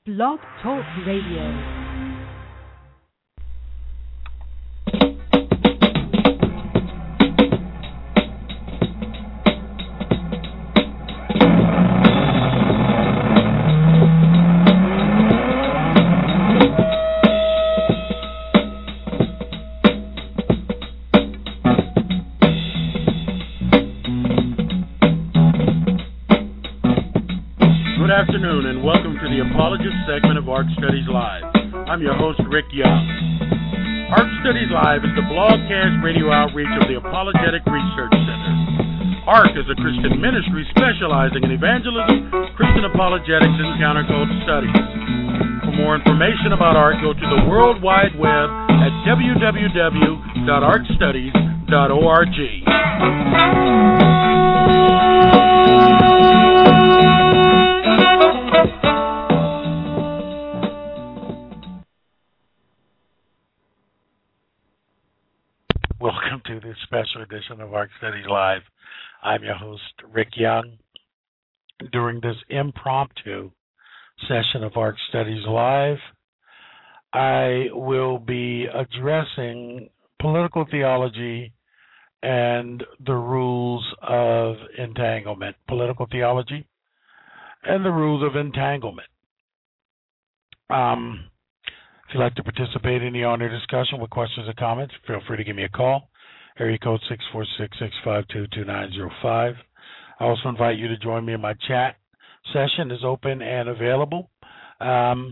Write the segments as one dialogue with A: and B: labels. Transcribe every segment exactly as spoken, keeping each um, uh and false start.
A: Blog Talk Radio.
B: Good afternoon and welcome to the Apologist segment of ARC Studies Live. I'm your host, Rick Young. ARC Studies Live is the blogcast radio outreach of the Apologetic Research Center. ARC is a Christian ministry specializing in evangelism, Christian apologetics, and counterculture studies. For more information about ARC, go to the World Wide Web at w w w dot arc studies dot org. Welcome to this special edition of ARC Studies Live. I'm your host, Rick Young. During this impromptu session of ARC Studies Live, I will be addressing political theology and the rules of entanglement. Political theology and the rules of entanglement. Um... If you'd like to participate in the on-air discussion with questions or comments, feel free to give me a call. Area code six four six, six five two, two nine zero five. I also invite you to join me in my chat session. Is open and available. Um,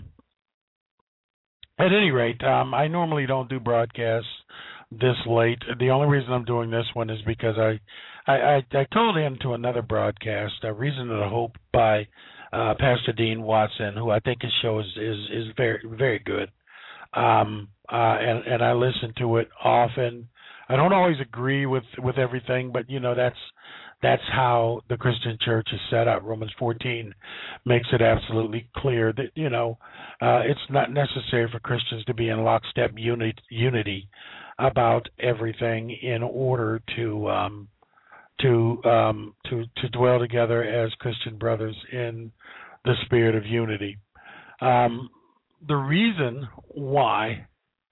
B: at any rate, um, I normally don't do broadcasts this late. The only reason I'm doing this one is because I I, I, I called in to another broadcast, A Reason to Hope by uh, Pastor Dean Watson, who I think his show is, is, is very, very good. Um, uh, and, and I listen to it often. I don't always agree with, with everything, but you know that's that's how the Christian church is set up. Romans fourteen makes it absolutely clear that you know uh, it's not necessary for Christians to be in lockstep uni- unity about everything in order to um, to um, to to dwell together as Christian brothers in the spirit of unity. Um, The reason why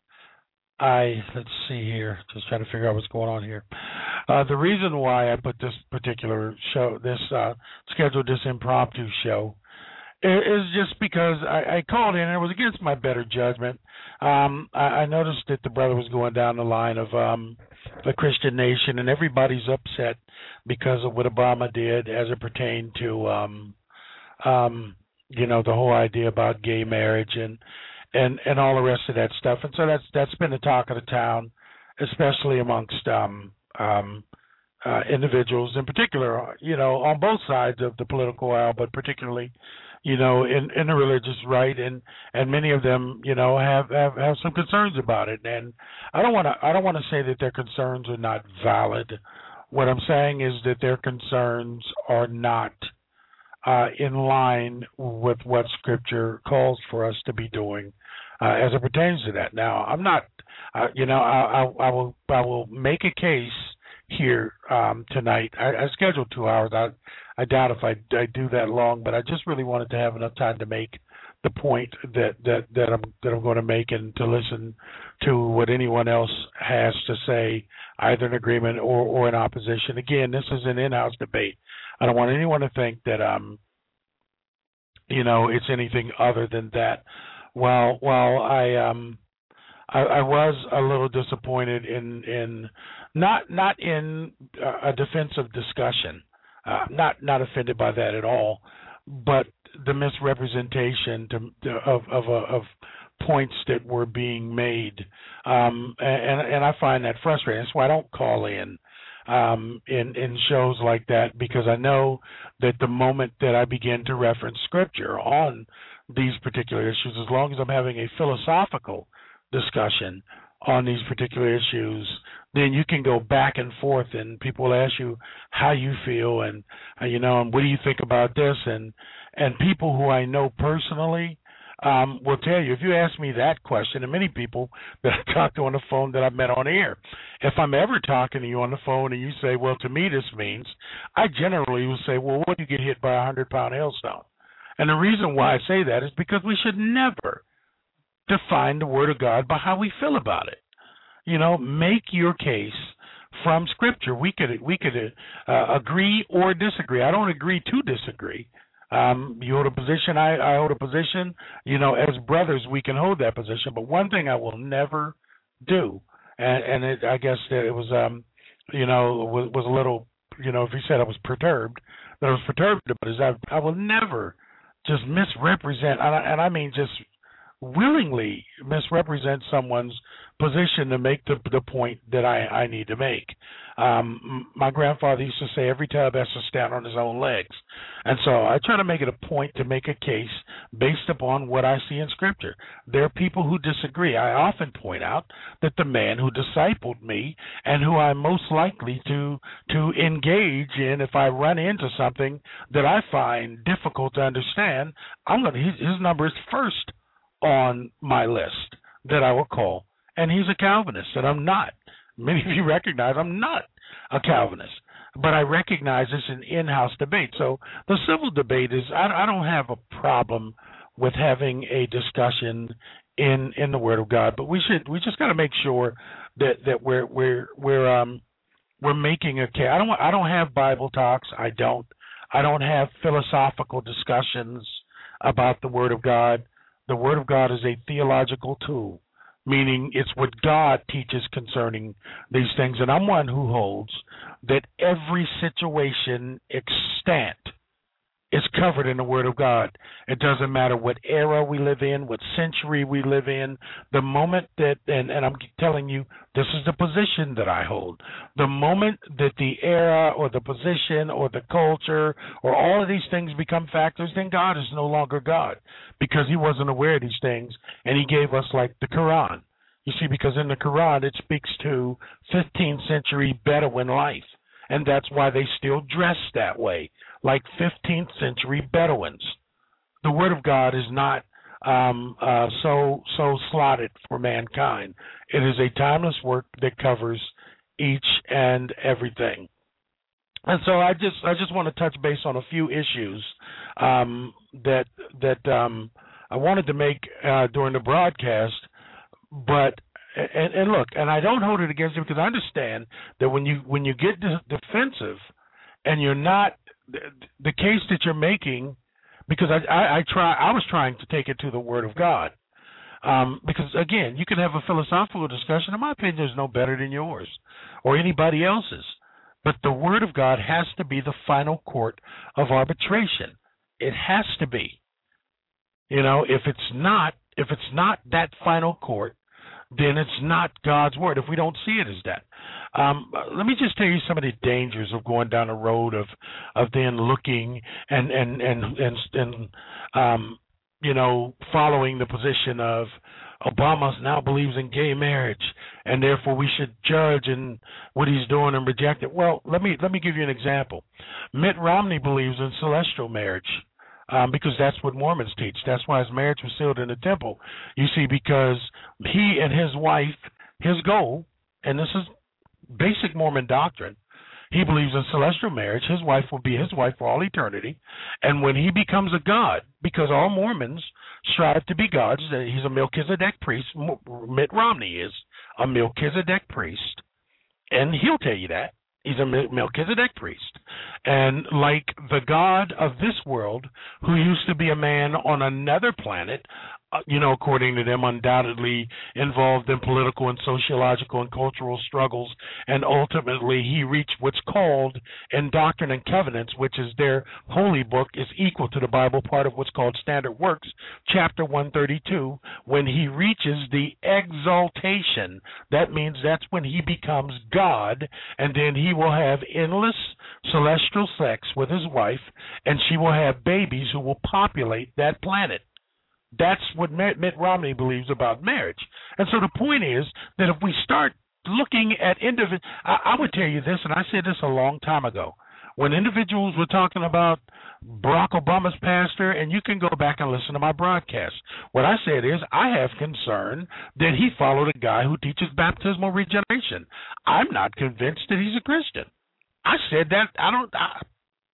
B: I, let's see here, just trying to figure out what's going on here. Uh, the reason why I put this particular show, this uh, scheduled this impromptu show, is just because I, I called in and it was against my better judgment. Um, I, I noticed that the brother was going down the line of um, the Christian nation, and everybody's upset because of what Obama did as it pertained to um, um, you know, the whole idea about gay marriage and, and, and all the rest of that stuff. And so that's that's been the talk of the town, especially amongst um, um, uh, individuals in particular, you know, on both sides of the political aisle, but particularly, you know, in, in the religious right. And, and many of them, you know, have, have, have some concerns about it. And I don't want to I don't want to say that their concerns are not valid. What I'm saying is that their concerns are not Uh, in line with what Scripture calls for us to be doing uh, as it pertains to that. Now, I'm not, uh, you know, I, I, I will I will make a case here um, tonight. I, I scheduled two hours. I, I doubt if I, I do that long, but I just really wanted to have enough time to make the point that, that, that I'm that I'm going to make and to listen to what anyone else has to say, either in agreement or, or in opposition. Again, this is an in-house debate. I don't want anyone to think that um, you know, it's anything other than that. While while I um, I, I was a little disappointed in in not not in a defensive discussion, uh, not not offended by that at all, but the misrepresentation to, to, of of of points that were being made, um, and and I find that frustrating. That's why I don't call in. Um, in, in shows like that, because I know that the moment that I begin to reference Scripture on these particular issues, as long as I'm having a philosophical discussion on these particular issues, then you can go back and forth and people will ask you how you feel and, uh, you know, and what do you think about this? And, and people who I know personally um, will tell you, if you ask me that question, and many people that I talk to on the phone that I've met on air, if I'm ever talking to you on the phone and you say, well, to me this means, I generally will say, well, what if you get hit by a hundred-pound hailstone? And the reason why I say that is because we should never define the Word of God by how we feel about it. You know, make your case from Scripture. We could we could uh, agree or disagree. I don't agree to disagree. Um, you hold a position, I, I hold a position. You know, as brothers, we can hold that position. But one thing I will never do, and, and it, I guess that it was, um, you know, was, was a little, you know, if you said I was perturbed, that I was perturbed about is I, I will never just misrepresent, and I, and I mean just willingly misrepresent someone's position to make the the point that I, I need to make. Um, my grandfather used to say every tub has to stand on his own legs. And so I try to make it a point to make a case based upon what I see in Scripture. There are people who disagree. I often point out that the man who discipled me and who I'm most likely to to engage in if I run into something that I find difficult to understand, I'm going to, his, his number is first on my list that I will call, and he's a Calvinist, and I'm not. Many of you recognize I'm not a Calvinist, but I recognize it's an in-house debate. So the civil debate is, I, I don't have a problem with having a discussion in in the Word of God, but we should we just got to make sure that that we're we're we're um we're making a case. I don't I don't have Bible talks. I don't I don't have philosophical discussions about the Word of God. The Word of God is a theological tool, meaning it's what God teaches concerning these things. And I'm one who holds that every situation extant is covered in the Word of God. It doesn't matter what era we live in, what century we live in. The moment that, and, and I'm telling you, this is the position that I hold. The moment that the era or the position or the culture or all of these things become factors, then God is no longer God because he wasn't aware of these things, and he gave us like the Quran. You see, because in the Quran it speaks to fifteenth century Bedouin life, and that's why they still dress that way, like fifteenth century Bedouins. The Word of God is not um, uh, so so slotted for mankind. It is a timeless work that covers each and everything. And so I just I just want to touch base on a few issues um, that that um, I wanted to make uh, during the broadcast. But and, and look, and I don't hold it against you because I understand that when you when you get de- defensive and you're not the, the case that you're making, because I, I, I try I was trying to take it to the Word of God, um, because again you can have a philosophical discussion, and my opinion is no better than yours or anybody else's, but the Word of God has to be the final court of arbitration. It has to be. You know, if it's not if it's not that final court, then it's not God's Word, if we don't see it as that. Um, let me just tell you some of the dangers of going down the road of of then looking and, and, and, and, and um, you know, following the position of Obama now believes in gay marriage, and therefore we should judge in what he's doing and reject it. Well, let me let me give you an example. Mitt Romney believes in celestial marriage. Um, because that's what Mormons teach. That's why his marriage was sealed in the temple. You see, because he and his wife, his goal, and this is basic Mormon doctrine, he believes in celestial marriage. His wife will be his wife for all eternity. And when he becomes a god, because all Mormons strive to be gods, he's a Melchizedek priest. Mitt Romney is a Melchizedek priest, and he'll tell you that. He's a Melchizedek priest. And like the God of this world, who used to be a man on another planet, uh, you know, according to them, undoubtedly involved in political and sociological and cultural struggles, and ultimately he reached what's called in Doctrine and Covenants, which is their holy book, is equal to the Bible, part of what's called Standard Works, chapter one thirty-two, when he reaches the exaltation. That means that's when he becomes God, and then he will have endless celestial sex with his wife, and she will have babies who will populate that planet. That's what Mitt Romney believes about marriage. And so the point is that if we start looking at individuals, I, I would tell you this, and I said this a long time ago, when individuals were talking about Barack Obama's pastor, and you can go back and listen to my broadcast. What I said is I have concern that he followed a guy who teaches baptismal regeneration. I'm not convinced that he's a Christian. I said that. I don't. I,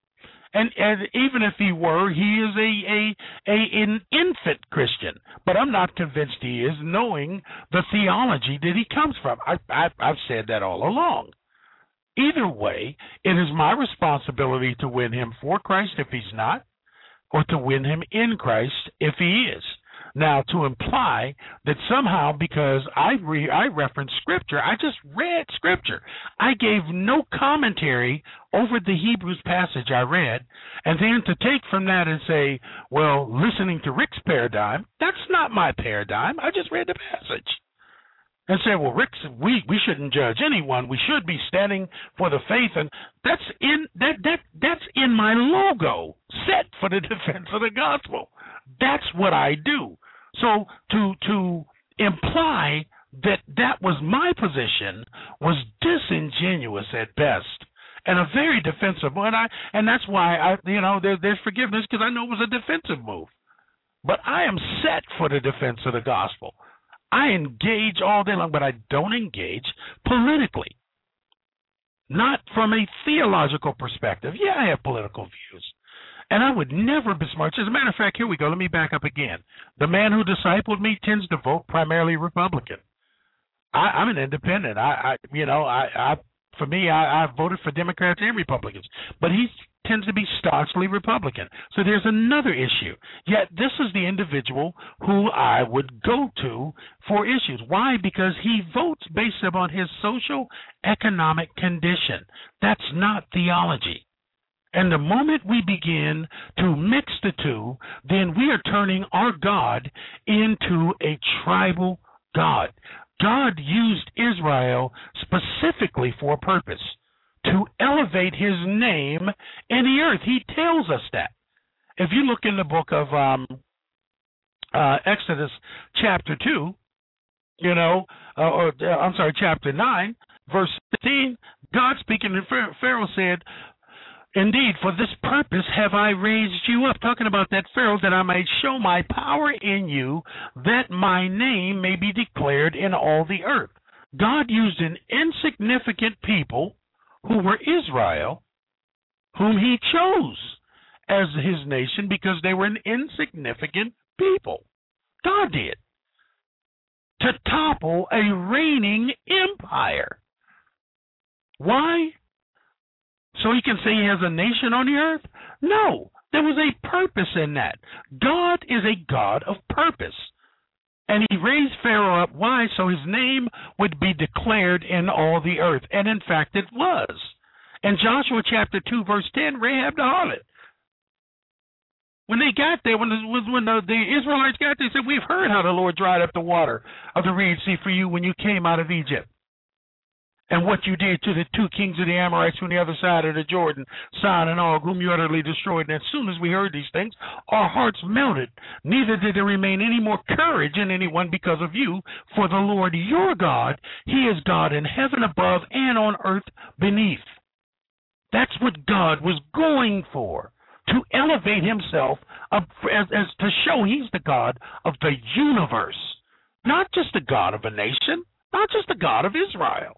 B: And, and even if he were, he is a, a, a an infant Christian. But I'm not convinced he is, knowing the theology that he comes from. I, I, I've said that all along. Either way, it is my responsibility to win him for Christ if he's not, or to win him in Christ if he is. Now, to imply that somehow because I re- I referenced Scripture, I just read Scripture. I gave no commentary over the Hebrews passage I read, and then to take from that and say, well, listening to Rick's paradigm, that's not my paradigm. I just read the passage. And say, well, Rick, we, we shouldn't judge anyone. We should be standing for the faith, and that's in that that that's in my logo, set for the defense of the gospel. That's what I do. So to to imply that that was my position was disingenuous at best, and a very defensive one. I and that's why I you know there, there's forgiveness, because I know it was a defensive move. But I am set for the defense of the gospel. I engage all day long, but I don't engage politically. Not from a theological perspective. Yeah, I have political views. And I would never besmirch. As a matter of fact, here we go. Let me back up again. The man who discipled me tends to vote primarily Republican. I, I'm an independent. I, I you know, I, I for me, I, I voted for Democrats and Republicans. But he tends to be staunchly Republican. So there's another issue. Yet this is the individual who I would go to for issues. Why? Because he votes based upon his social economic condition. That's not theology. And the moment we begin to mix the two, then we are turning our God into a tribal God. God used Israel specifically for a purpose, to elevate his name in the earth. He tells us that. If you look in the book of um, uh, Exodus chapter two, you know, uh, or uh, I'm sorry, chapter nine, verse fifteen, God speaking to Pharaoh said, indeed, for this purpose have I raised you up. Talking about that Pharaoh, that I may show my power in you, that my name may be declared in all the earth. God used an insignificant people who were Israel, whom he chose as his nation because they were an insignificant people. God did. To topple a reigning empire. Why? So he can say he has a nation on the earth? No, there was a purpose in that. God is a God of purpose. And he raised Pharaoh up. Why? So his name would be declared in all the earth. And in fact, it was. In Joshua chapter two, verse ten, Rahab the harlot. When they got there, when the, when the, the Israelites got there, they said, we've heard how the Lord dried up the water of the Red Sea for you when you came out of Egypt. And what you did to the two kings of the Amorites from the other side of the Jordan, Sihon and Og, whom you utterly destroyed. And as soon as we heard these things, our hearts melted. Neither did there remain any more courage in anyone because of you. For the Lord your God, he is God in heaven above and on earth beneath. That's what God was going for, to elevate himself up as, as to show he's the God of the universe, not just the God of a nation, not just the God of Israel.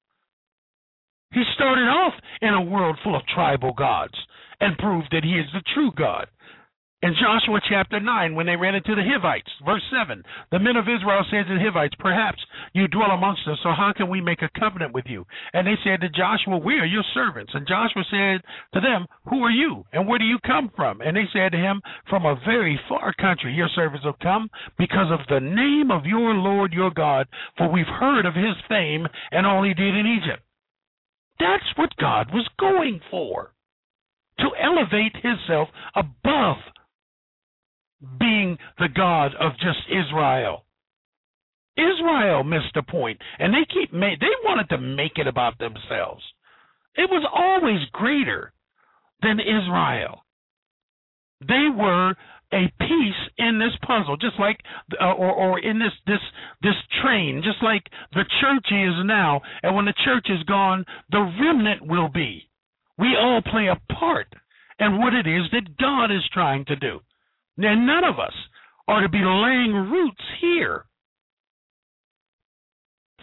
B: He started off in a world full of tribal gods and proved that he is the true God. In Joshua chapter nine, when they ran into the Hivites, verse seven, the men of Israel said to the Hivites, perhaps you dwell amongst us, so how can we make a covenant with you? And they said to Joshua, we are your servants. And Joshua said to them, who are you, and where do you come from? And they said to him, from a very far country your servants have come because of the name of your Lord your God, for we've heard of his fame and all he did in Egypt. That's what God was going for, to elevate himself above being the God of just Israel. Israel missed the point, and they keep ma- they wanted to make it about themselves. It was always greater than Israel. They were a piece in this puzzle, just like, uh, or, or in this this this train, just like the church is now. And when the church is gone, the remnant will be. We all play a part in what it is that God is trying to do. And none of us are to be laying roots here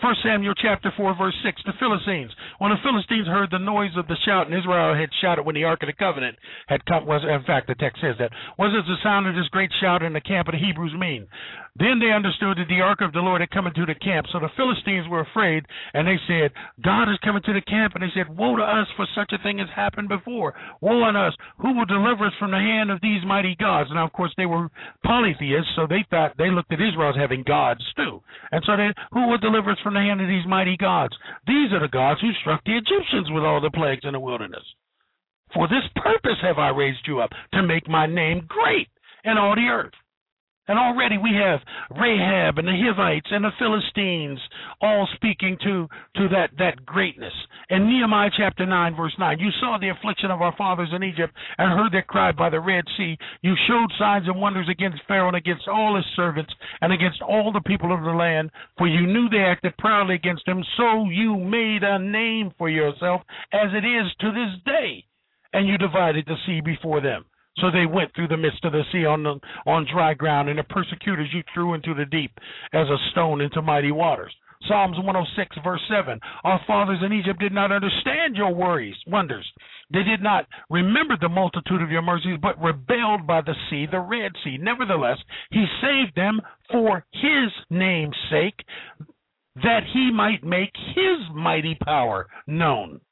B: First Samuel chapter four, verse six, the Philistines. When the Philistines heard the noise of the shout, and Israel had shouted when the Ark of the Covenant had come, was, in fact, the text says that, was as the sound of this great shout in the camp of the Hebrews mean. Then they understood that the Ark of the Lord had come into the camp. So the Philistines were afraid, and they said, God is coming to the camp. And they said, woe to us, for such a thing has happened before. Woe on us, who will deliver us from the hand of these mighty gods? Now, of course, they were polytheists, so they thought, they looked at Israel as having gods too. And so they, who will deliver us from the hand of these mighty gods? These are the gods who struck the Egyptians with all the plagues in the wilderness. For this purpose have I raised you up, to make my name great in all the earth. And already we have Rahab and the Hivites and the Philistines all speaking to, to that, that greatness. In Nehemiah chapter nine, verse nine, you saw the affliction of our fathers in Egypt and heard their cry by the Red Sea. You showed signs and wonders against Pharaoh and against all his servants and against all the people of the land, for you knew they acted proudly against him. So you made a name for yourself, as it is to this day, and you divided the sea before them. So they went through the midst of the sea on the, on dry ground, and the persecutors you threw into the deep as a stone into mighty waters. Psalms one oh six, verse seven, our fathers in Egypt did not understand your worries, wonders. They did not remember the multitude of your mercies, but rebelled by the sea, the Red Sea. Nevertheless, he saved them for his name's sake, that he might make his mighty power known.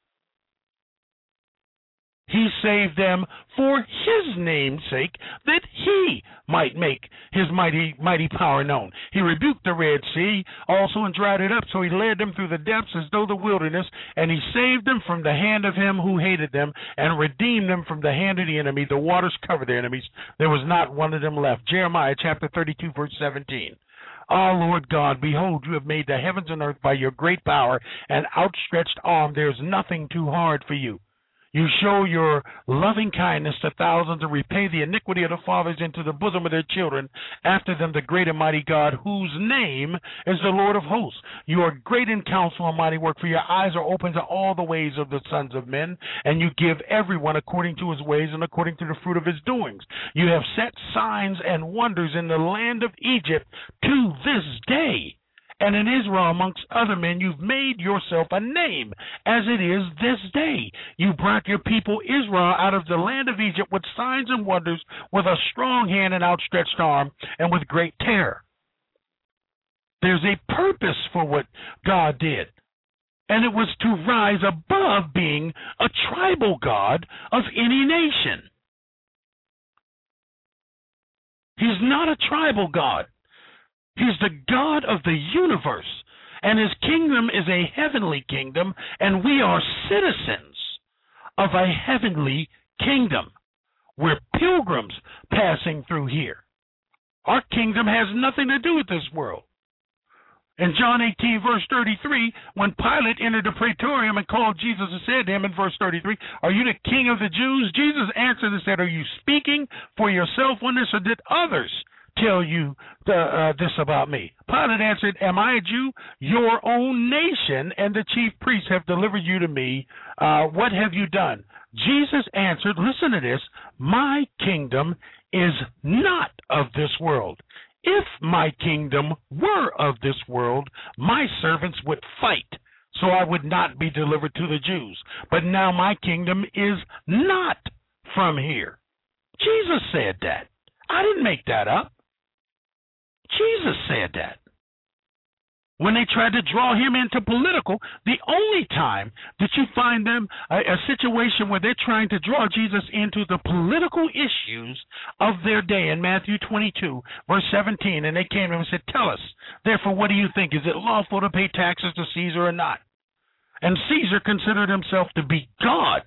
B: He saved them for his name's sake, that he might make his mighty mighty power known. He rebuked the Red Sea also and dried it up, so he led them through the depths as though the wilderness, and he saved them from the hand of him who hated them, and redeemed them from the hand of the enemy. The waters covered their enemies. There was not one of them left. Jeremiah chapter thirty-two, verse seventeen. Ah, Lord God, behold, you have made the heavens and earth by your great power and outstretched arm. There is nothing too hard for you. You show your loving kindness to thousands and repay the iniquity of the fathers into the bosom of their children, after them the great and mighty God, whose name is the Lord of hosts. You are great in counsel and mighty work, for your eyes are open to all the ways of the sons of men, and you give everyone according to his ways and according to the fruit of his doings. You have set signs and wonders in the land of Egypt to this day. And in Israel, amongst other men, you've made yourself a name, as it is this day. You brought your people Israel out of the land of Egypt with signs and wonders, with a strong hand and outstretched arm, and with great terror. There's a purpose for what God did, and it was to rise above being a tribal God of any nation. He's not a tribal God. He's the God of the universe, and his kingdom is a heavenly kingdom, and we are citizens of a heavenly kingdom. We're pilgrims passing through here. Our kingdom has nothing to do with this world. In John eighteen, verse thirty-three, when Pilate entered the praetorium and called Jesus and said to him in verse thirty-three, are you the king of the Jews? Jesus answered and said, are you speaking for yourself on this, or did others tell you the, uh, this about me? Pilate answered, am I a Jew? Your own nation and the chief priests have delivered you to me. Uh, what have you done? Jesus answered, listen to this, my kingdom is not of this world. If my kingdom were of this world, my servants would fight, so I would not be delivered to the Jews. But now my kingdom is not from here. Jesus said that. I didn't make that up. Jesus said that. When they tried to draw him into political, the only time that you find them a, a situation where they're trying to draw Jesus into the political issues of their day in Matthew twenty-two, verse seventeen, and they came to him and said, tell us, therefore, what do you think? Is it lawful to pay taxes to Caesar or not? And Caesar considered himself to be God.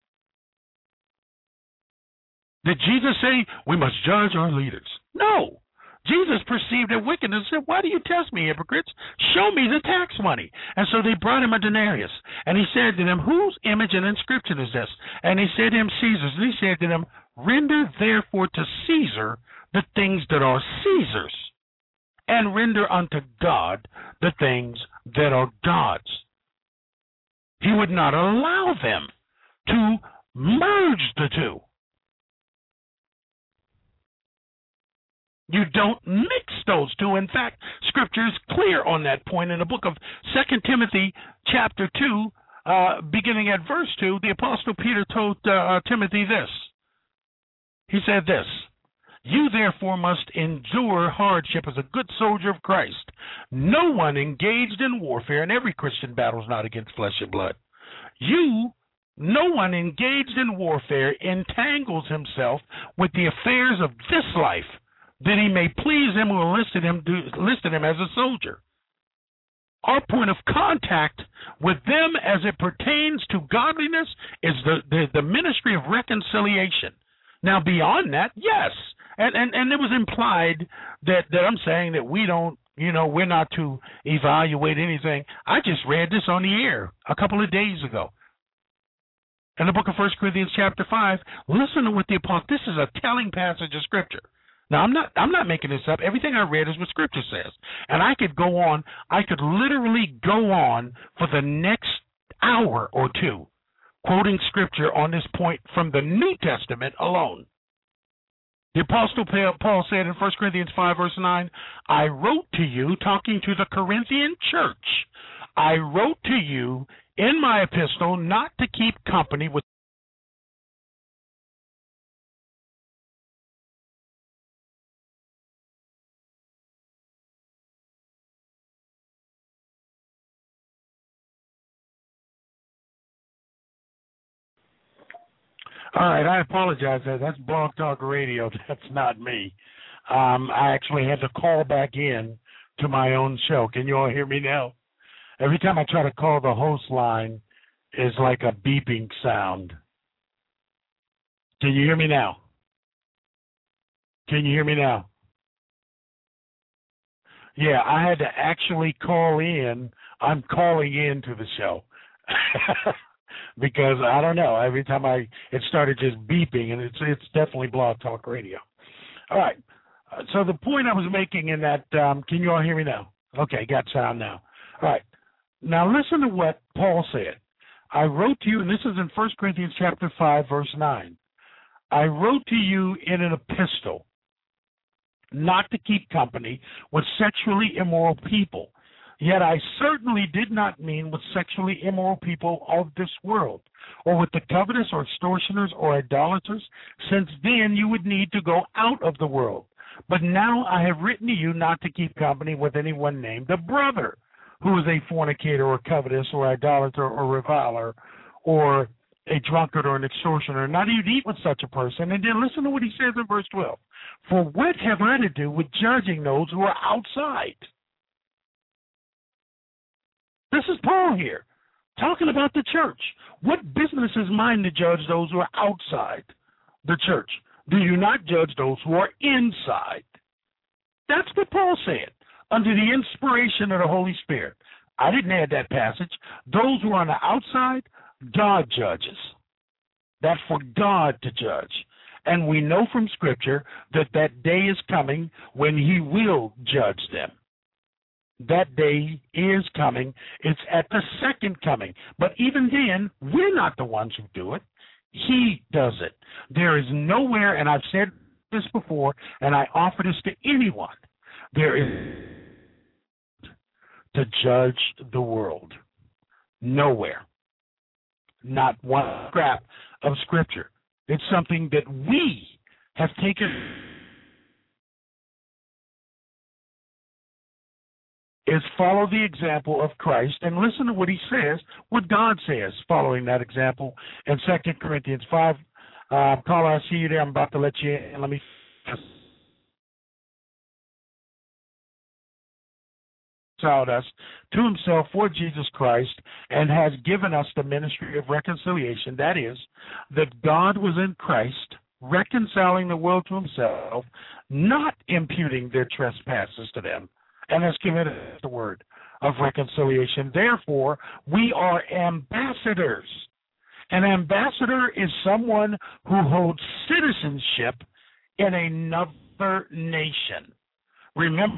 B: Did Jesus say, we must judge our leaders? No. Jesus perceived their wickedness and said, why do you test me, hypocrites? Show me the tax money. And so they brought him a denarius. And he said to them, whose image and inscription is this? And he said to him, Caesar's. And he said to them, render therefore to Caesar the things that are Caesar's, and render unto God the things that are God's. He would not allow them to merge the two. You don't mix those two. In fact, Scripture is clear on that point. In the book of Second Timothy chapter two, uh, beginning at verse two, the Apostle Peter told uh, Timothy this. He said this, "You therefore must endure hardship as a good soldier of Christ. No one engaged in warfare, and every Christian battles not against flesh and blood. You, no one engaged in warfare entangles himself with the affairs of this life, that he may please him who enlisted him, enlisted him as a soldier." Our point of contact with them as it pertains to godliness is the, the, the ministry of reconciliation. Now, beyond that, yes, and, and, and it was implied that, that I'm saying that we don't, you know, we're not to evaluate anything. I just read this on the air a couple of days ago. In the book of First Corinthians chapter five, listen to what the apostle, this is a telling passage of Scripture. Now, I'm not I'm not making this up. Everything I read is what Scripture says. And I could go on, I could literally go on for the next hour or two quoting Scripture on this point from the New Testament alone. The Apostle Paul said in First Corinthians five, verse nine, "I wrote to you," talking to the Corinthian church, "I wrote to you in my epistle not to keep company with All right, I apologize. That's Blog Talk Radio. That's not me. Um, I actually had to call back in to my own show. Can you all hear me now? Every time I try to call the host line, it's like a beeping sound. Can you hear me now? Can you hear me now? Yeah, I had to actually call in. I'm calling in to the show. Because I don't know, every time I it started just beeping, and it's it's definitely Blog Talk Radio. All right, uh, so the point I was making in that, um, can you all hear me now? Okay, got sound now. All right, now listen to what Paul said. I wrote to you, and this is in First Corinthians chapter five, verse nine. I wrote to you in an epistle not to keep company with sexually immoral people. Yet I certainly did not mean with sexually immoral people of this world, or with the covetous or extortioners or idolaters, since then you would need to go out of the world. But now I have written to you not to keep company with anyone named a brother, who is a fornicator or covetous or idolater or reviler or a drunkard or an extortioner. Not even eat with such a person. And then listen to what he says in verse twelve. For what have I to do with judging those who are outside? This is Paul here, talking about the church. What business is mine to judge those who are outside the church? Do you not judge those who are inside? That's what Paul said, under the inspiration of the Holy Spirit. I didn't add that passage. Those who are on the outside, God judges. That's for God to judge. And we know from Scripture that that day is coming when he will judge them. That day is coming. It's at the second coming. But even then, we're not the ones who do it. He does it. There is nowhere, and I've said this before, and I offer this to anyone, there is to judge the world. Nowhere. Not one scrap of Scripture. It's something that we have taken is follow the example of Christ and listen to what he says, what God says, following that example in Second Corinthians five. Uh, caller, I see you there. I'm about to let you in. Let me reconciled us to himself for Jesus Christ and has given us the ministry of reconciliation. That is, that God was in Christ, reconciling the world to himself, not imputing their trespasses to them, and has given us the word of reconciliation. Therefore, we are ambassadors. An ambassador is someone who holds citizenship in another nation. Remember,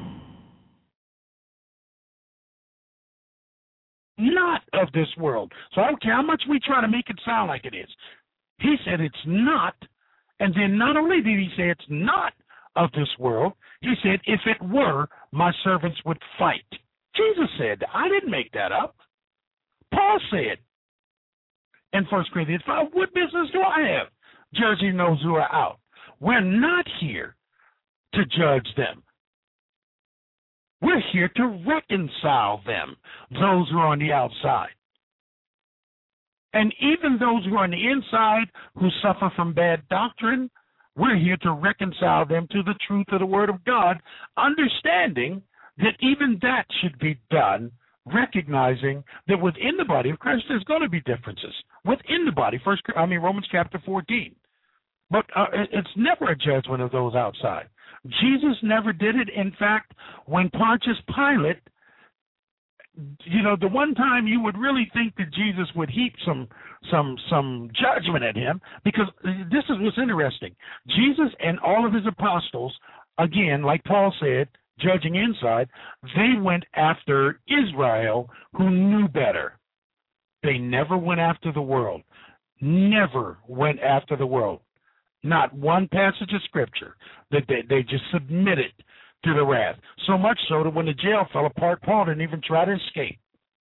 B: not of this world. So I don't care how much we try to make it sound like it is. He said it's not, and then not only did he say it's not of this world. He said, if it were, my servants would fight. Jesus said, I didn't make that up. Paul said in First Corinthians five, what business do I have judging those who are out? We're not here to judge them. We're here to reconcile them, those who are on the outside. And even those who are on the inside who suffer from bad doctrine, we're here to reconcile them to the truth of the Word of God, understanding that even that should be done, recognizing that within the body of Christ there's going to be differences within the body. First, I mean Romans chapter fourteen. But uh, it's never a judgment of those outside. Jesus never did it. In fact, when Pontius Pilate, you know, the one time you would really think that Jesus would heap some some some judgment at him, because this is what's interesting. Jesus and all of his apostles, again, like Paul said, judging inside, they went after Israel who knew better. They never went after the world. Never went after the world. Not one passage of Scripture that they, they just submitted to the wrath. So much so that when the jail fell apart, Paul didn't even try to escape.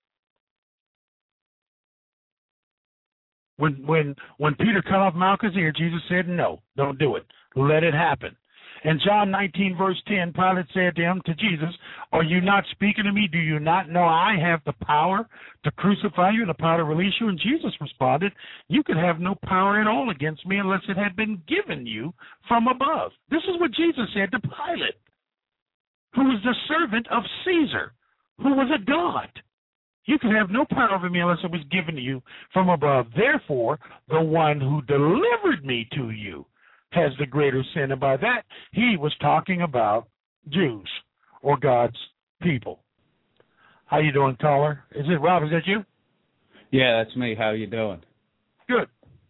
B: When when when Peter cut off Malchus' ear, Jesus said, no, don't do it. Let it happen. In John nineteen, verse ten, Pilate said to him, to Jesus, are you not speaking to me? Do you not know I have the power to crucify you and the power to release you? And Jesus responded, you could have no power at all against me unless it had been given you from above. This is what Jesus said to Pilate, who was the servant of Caesar, who was a god. You can have no power over me unless it was given to you from above. Therefore, the one who delivered me to you has the greater sin. And by that, he was talking about Jews or God's people. How you doing, caller? Is it Rob? Is that you?
C: Yeah, that's me. How you doing?
B: Good.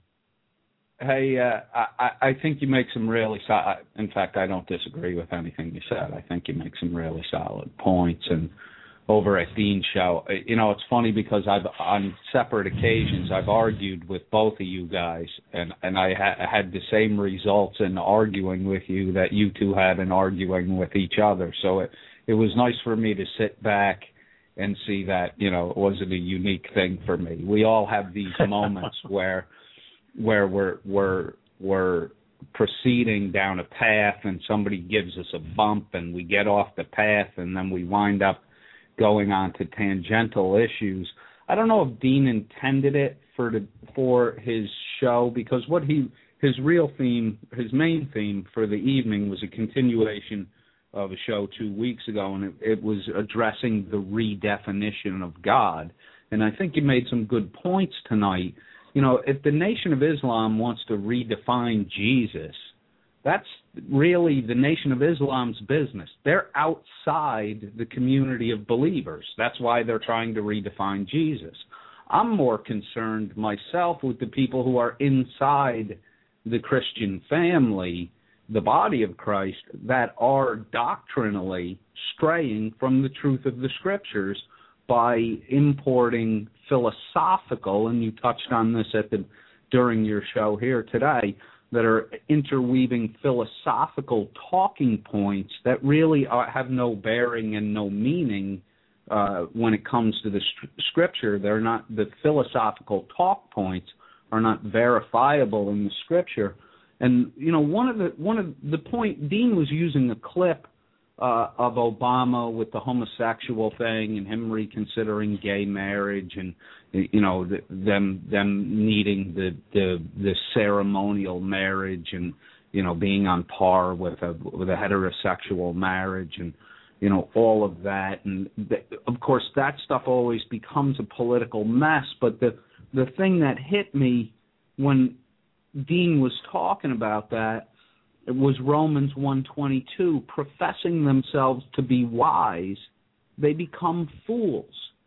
C: Hey, uh, I, I think you make some really solid, in fact, I don't disagree with anything you said. I think you make some really solid points. And over at Dean's show, you know, it's funny because I've, on separate occasions, I've argued with both of you guys, and, and I ha- had the same results in arguing with you that you two had in arguing with each other. So it, it was nice for me to sit back and see that, you know, it wasn't a unique thing for me. We all have these moments where where we're we're we're proceeding down a path and somebody gives us a bump and we get off the path and then we wind up going on to tangential issues. I don't know if Dean intended it for the for his show, because what he his real theme, his main theme for the evening was a continuation of a show two weeks ago, and it, it was addressing the redefinition of God. And I think you made some good points tonight. You know, if the Nation of Islam wants to redefine Jesus, that's really the Nation of Islam's business. They're outside the community of believers. That's why they're trying to redefine Jesus. I'm more concerned myself with the people who are inside the Christian family, the body of Christ, that are doctrinally straying from the truth of the Scriptures by importing philosophical, and you touched on this at the during your show here today, that are interweaving philosophical talking points that really are, have no bearing and no meaning uh, when it comes to the st- Scripture. They're not, the philosophical talk points are not verifiable in the Scripture. And you know, one of the one of the point Dean was using a clip uh, of Obama with the homosexual thing and him reconsidering gay marriage, and you know the, them them needing the, the the ceremonial marriage, and you know being on par with a with a heterosexual marriage, and you know all of that. And the, of course that stuff always becomes a political mess. But the the thing that hit me when Dean was talking about that, it was Romans one twenty-two, professing themselves to be wise, they become fools,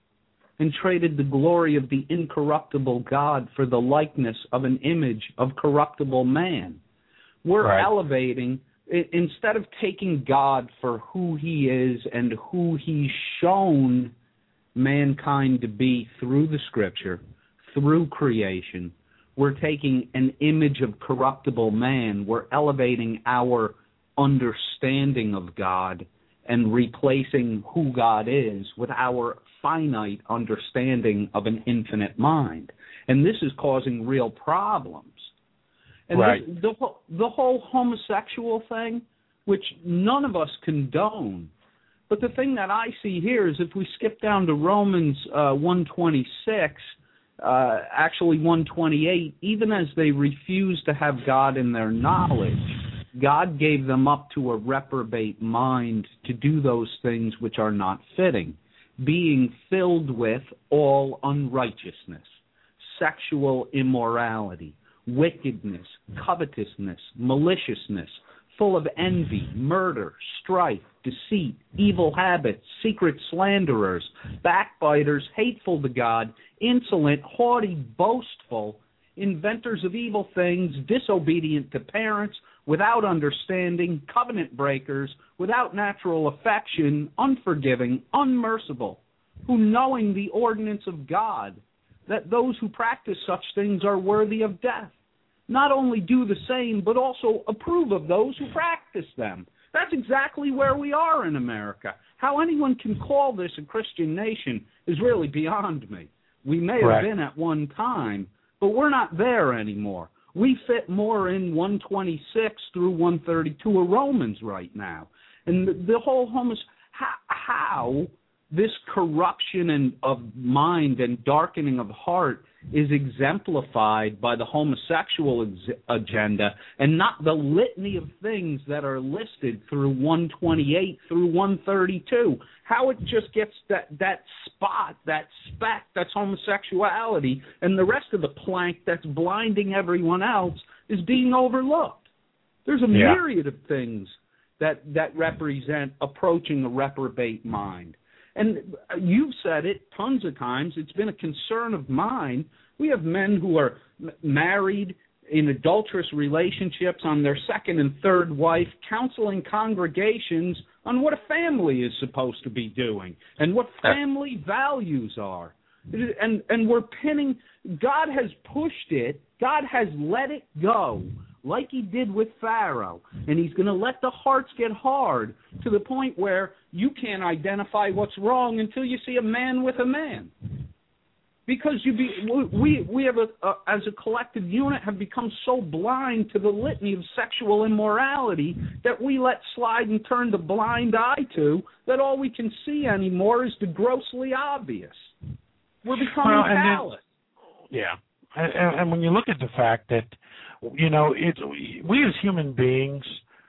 C: and traded the glory of the incorruptible God for the likeness of an image of corruptible man. We're right. elevating, instead of taking God for who he is and who he's shown mankind to be through the Scripture, through creation, we're taking an image of corruptible man. We're elevating our understanding of God and replacing who God is with our finite understanding of an infinite mind. And this is causing real problems. And
B: right.
C: this, the, the whole homosexual thing, which none of us condone, but the thing that I see here is if we skip down to Romans uh, one twenty-six, uh, actually one twenty-eight, even as they refuse to have God in their knowledge, God gave them up to a reprobate mind to do those things which are not fitting, being filled with all unrighteousness, sexual immorality, wickedness, covetousness, maliciousness, full of envy, murder, strife, deceit, evil habits, secret slanderers, backbiters, hateful to God, insolent, haughty, boastful, inventors of evil things, disobedient to parents, without understanding, covenant breakers, without natural affection, unforgiving, unmerciful, who knowing the ordinance of God, that those who practice such things are worthy of death, not only do the same, but also approve of those who practice them. That's exactly where we are in America. How anyone can call this a Christian nation is really beyond me. We may
B: right.
C: have been at one time, but we're not there anymore. We fit more in one twenty-six through one thirty-two of Romans right now. And the, the whole homos how, how this corruption and of mind and darkening of heart is exemplified by the homosexual ex- agenda and not the litany of things that are listed through one twenty-eight through one thirty-two. How it just gets that, that spot, that speck that's homosexuality, and the rest of the plank that's blinding everyone else is being overlooked. There's a
B: yeah.
C: myriad of things that, that represent approaching a reprobate mind. And you've said it tons of times. It's been a concern of mine. We have men who are m- married in adulterous relationships on their second and third wife, counseling congregations on what a family is supposed to be doing and what family values are. And, and we're pinning, God has pushed it, God has let it go, like he did with Pharaoh, and he's going to let the hearts get hard to the point where you can't identify what's wrong until you see a man with a man. Because you be, we we have a, a as a collective unit have become so blind to the litany of sexual immorality that we let slide and turn the blind eye to, that all we can see anymore is the grossly obvious. We're becoming
B: well,
C: callous.
B: Then, yeah, and, and when you look at the fact that, you know, it's we as human beings,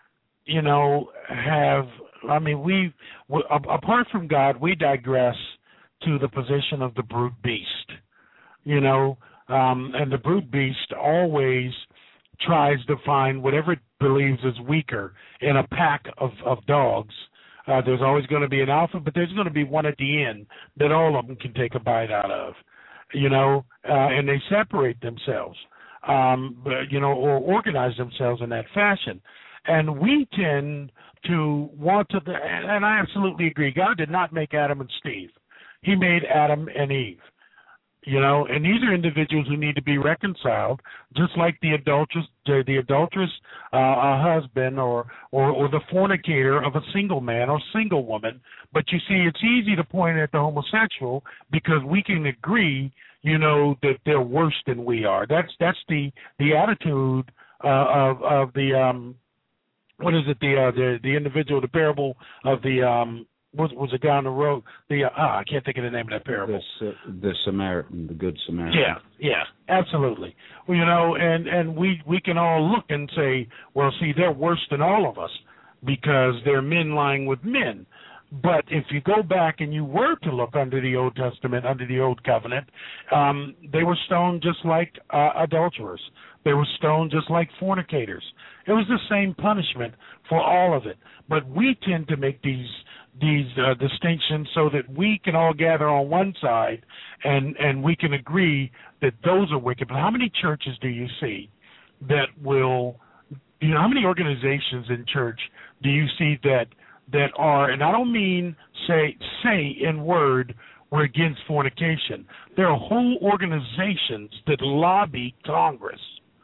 B: you know, have, I mean, we, we apart from God, we digress to the position of the brute beast, you know, um, and the brute beast always tries to find whatever it believes is weaker in a pack of, of dogs. Uh, there's always going to be an alpha, but there's going to be one at the end that all of them can take a bite out of, you know, uh, and they separate themselves. Um, but, you know, or organize themselves in that fashion. And we tend to want to, and I absolutely agree, God did not make Adam and Steve. He made Adam and Eve, you know, and these are individuals who need to be reconciled, just like the adulterous, the, the adulterous uh, husband or, or, or the fornicator of a single man or single woman. But you see, it's easy to point at the homosexual because we can agree, you know, that they're worse than we are. That's that's the the attitude uh, of of the um, what is it the uh, the the individual, the parable of the um, was was a guy on the road. The uh, ah, I can't think of the name of that parable.
C: The, the Samaritan, the Good Samaritan.
B: Yeah, yeah, absolutely. Well, you know, and and we we can all look and say, well, see, they're worse than all of us because they're men lying with men. But if you go back and you were to look under the Old Testament, under the Old Covenant, um, they were stoned just like uh, adulterers. They were stoned just like fornicators. It was the same punishment for all of it. But we tend to make these these uh, distinctions so that we can all gather on one side and, and we can agree that those are wicked. But how many churches do you see that will, you know, how many organizations in church do you see that that are, and I don't mean say say in word, we're against fornication. There are whole organizations that lobby Congress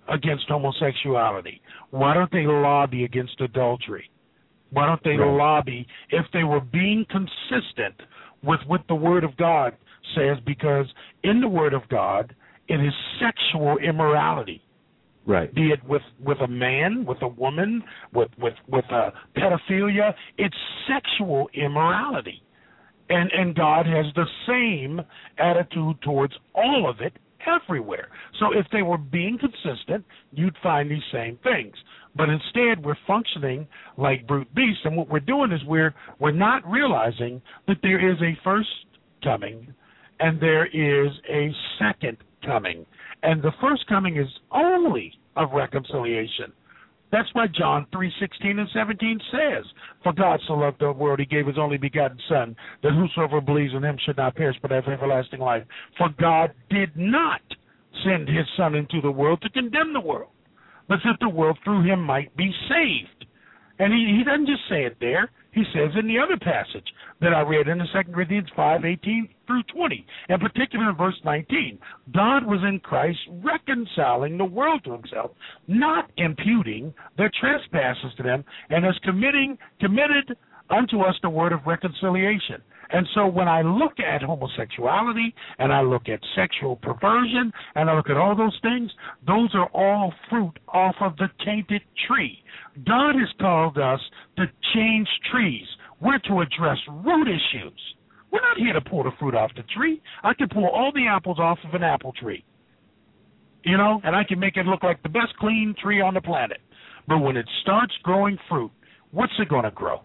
B: against homosexuality? Why don't they lobby against adultery? Why don't they
C: Right.
B: lobby if they were being consistent with what the Word of God says? Because in the Word of God, it is sexual immorality.
C: Right.
B: Be it with, with a man, with a woman, with with with a pedophilia, it's sexual immorality, and and God has the same attitude towards all of it everywhere. So if they were being consistent, you'd find these same things. But instead, we're functioning like brute beasts, and what we're doing is we're we're not realizing that there is a first coming, and there is a second coming, and the first coming is only of reconciliation. That's why John three sixteen and seventeen says, "For God so loved the world, he gave his only begotten Son, that whosoever believes in him should not perish but have everlasting life. For God did not send his Son into the world to condemn the world, but that the world through him might be saved." And he, he doesn't just say it there. He says in the other passage that I read in the Second Corinthians five eighteen through twenty, in particular in verse nineteen, God was in Christ reconciling the world to himself, not imputing their trespasses to them, and has committing committed unto us the word of reconciliation. And so when I look at homosexuality and I look at sexual perversion and I look at all those things, those are all fruit off of the tainted tree. God has called us to change trees. We're to address root issues. We're not here to pull the fruit off the tree. I can pull all the apples off of an apple tree, you know, and I can make it look like the best clean tree on the planet. But when it starts growing fruit, what's it going to grow?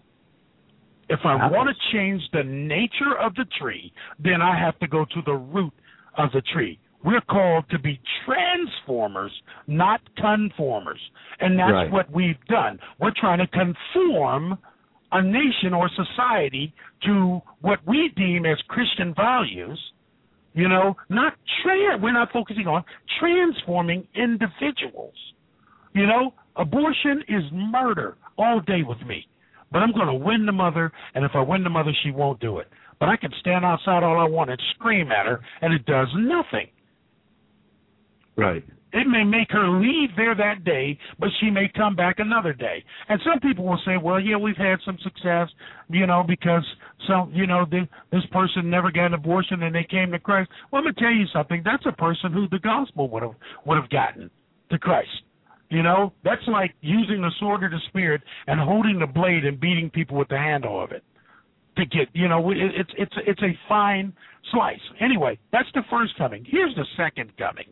B: If I
C: Apples.
B: want to change the nature of the tree, then I have to go to the root of the tree. We're called to be transformers, not conformers. And that's
C: Right.
B: what we've done. We're trying to conform a nation or society to what we deem as Christian values, you know, not tra- we're not focusing on transforming individuals. You know, abortion is murder all day with me. But I'm going to win the mother, and if I win the mother, she won't do it. But I can stand outside all I want and scream at her, and it does nothing.
C: Right.
B: It may make her leave there that day, but she may come back another day. And some people will say, well, yeah, we've had some success, you know, because some, you know, the, this person never got an abortion and they came to Christ. Well, let me tell you something. That's a person who the gospel would have would have gotten to Christ. You know, that's like using the sword of the Spirit and holding the blade and beating people with the handle of it to get, you know, it, it's it's it's a fine slice. Anyway, that's the first coming. Here's the second coming.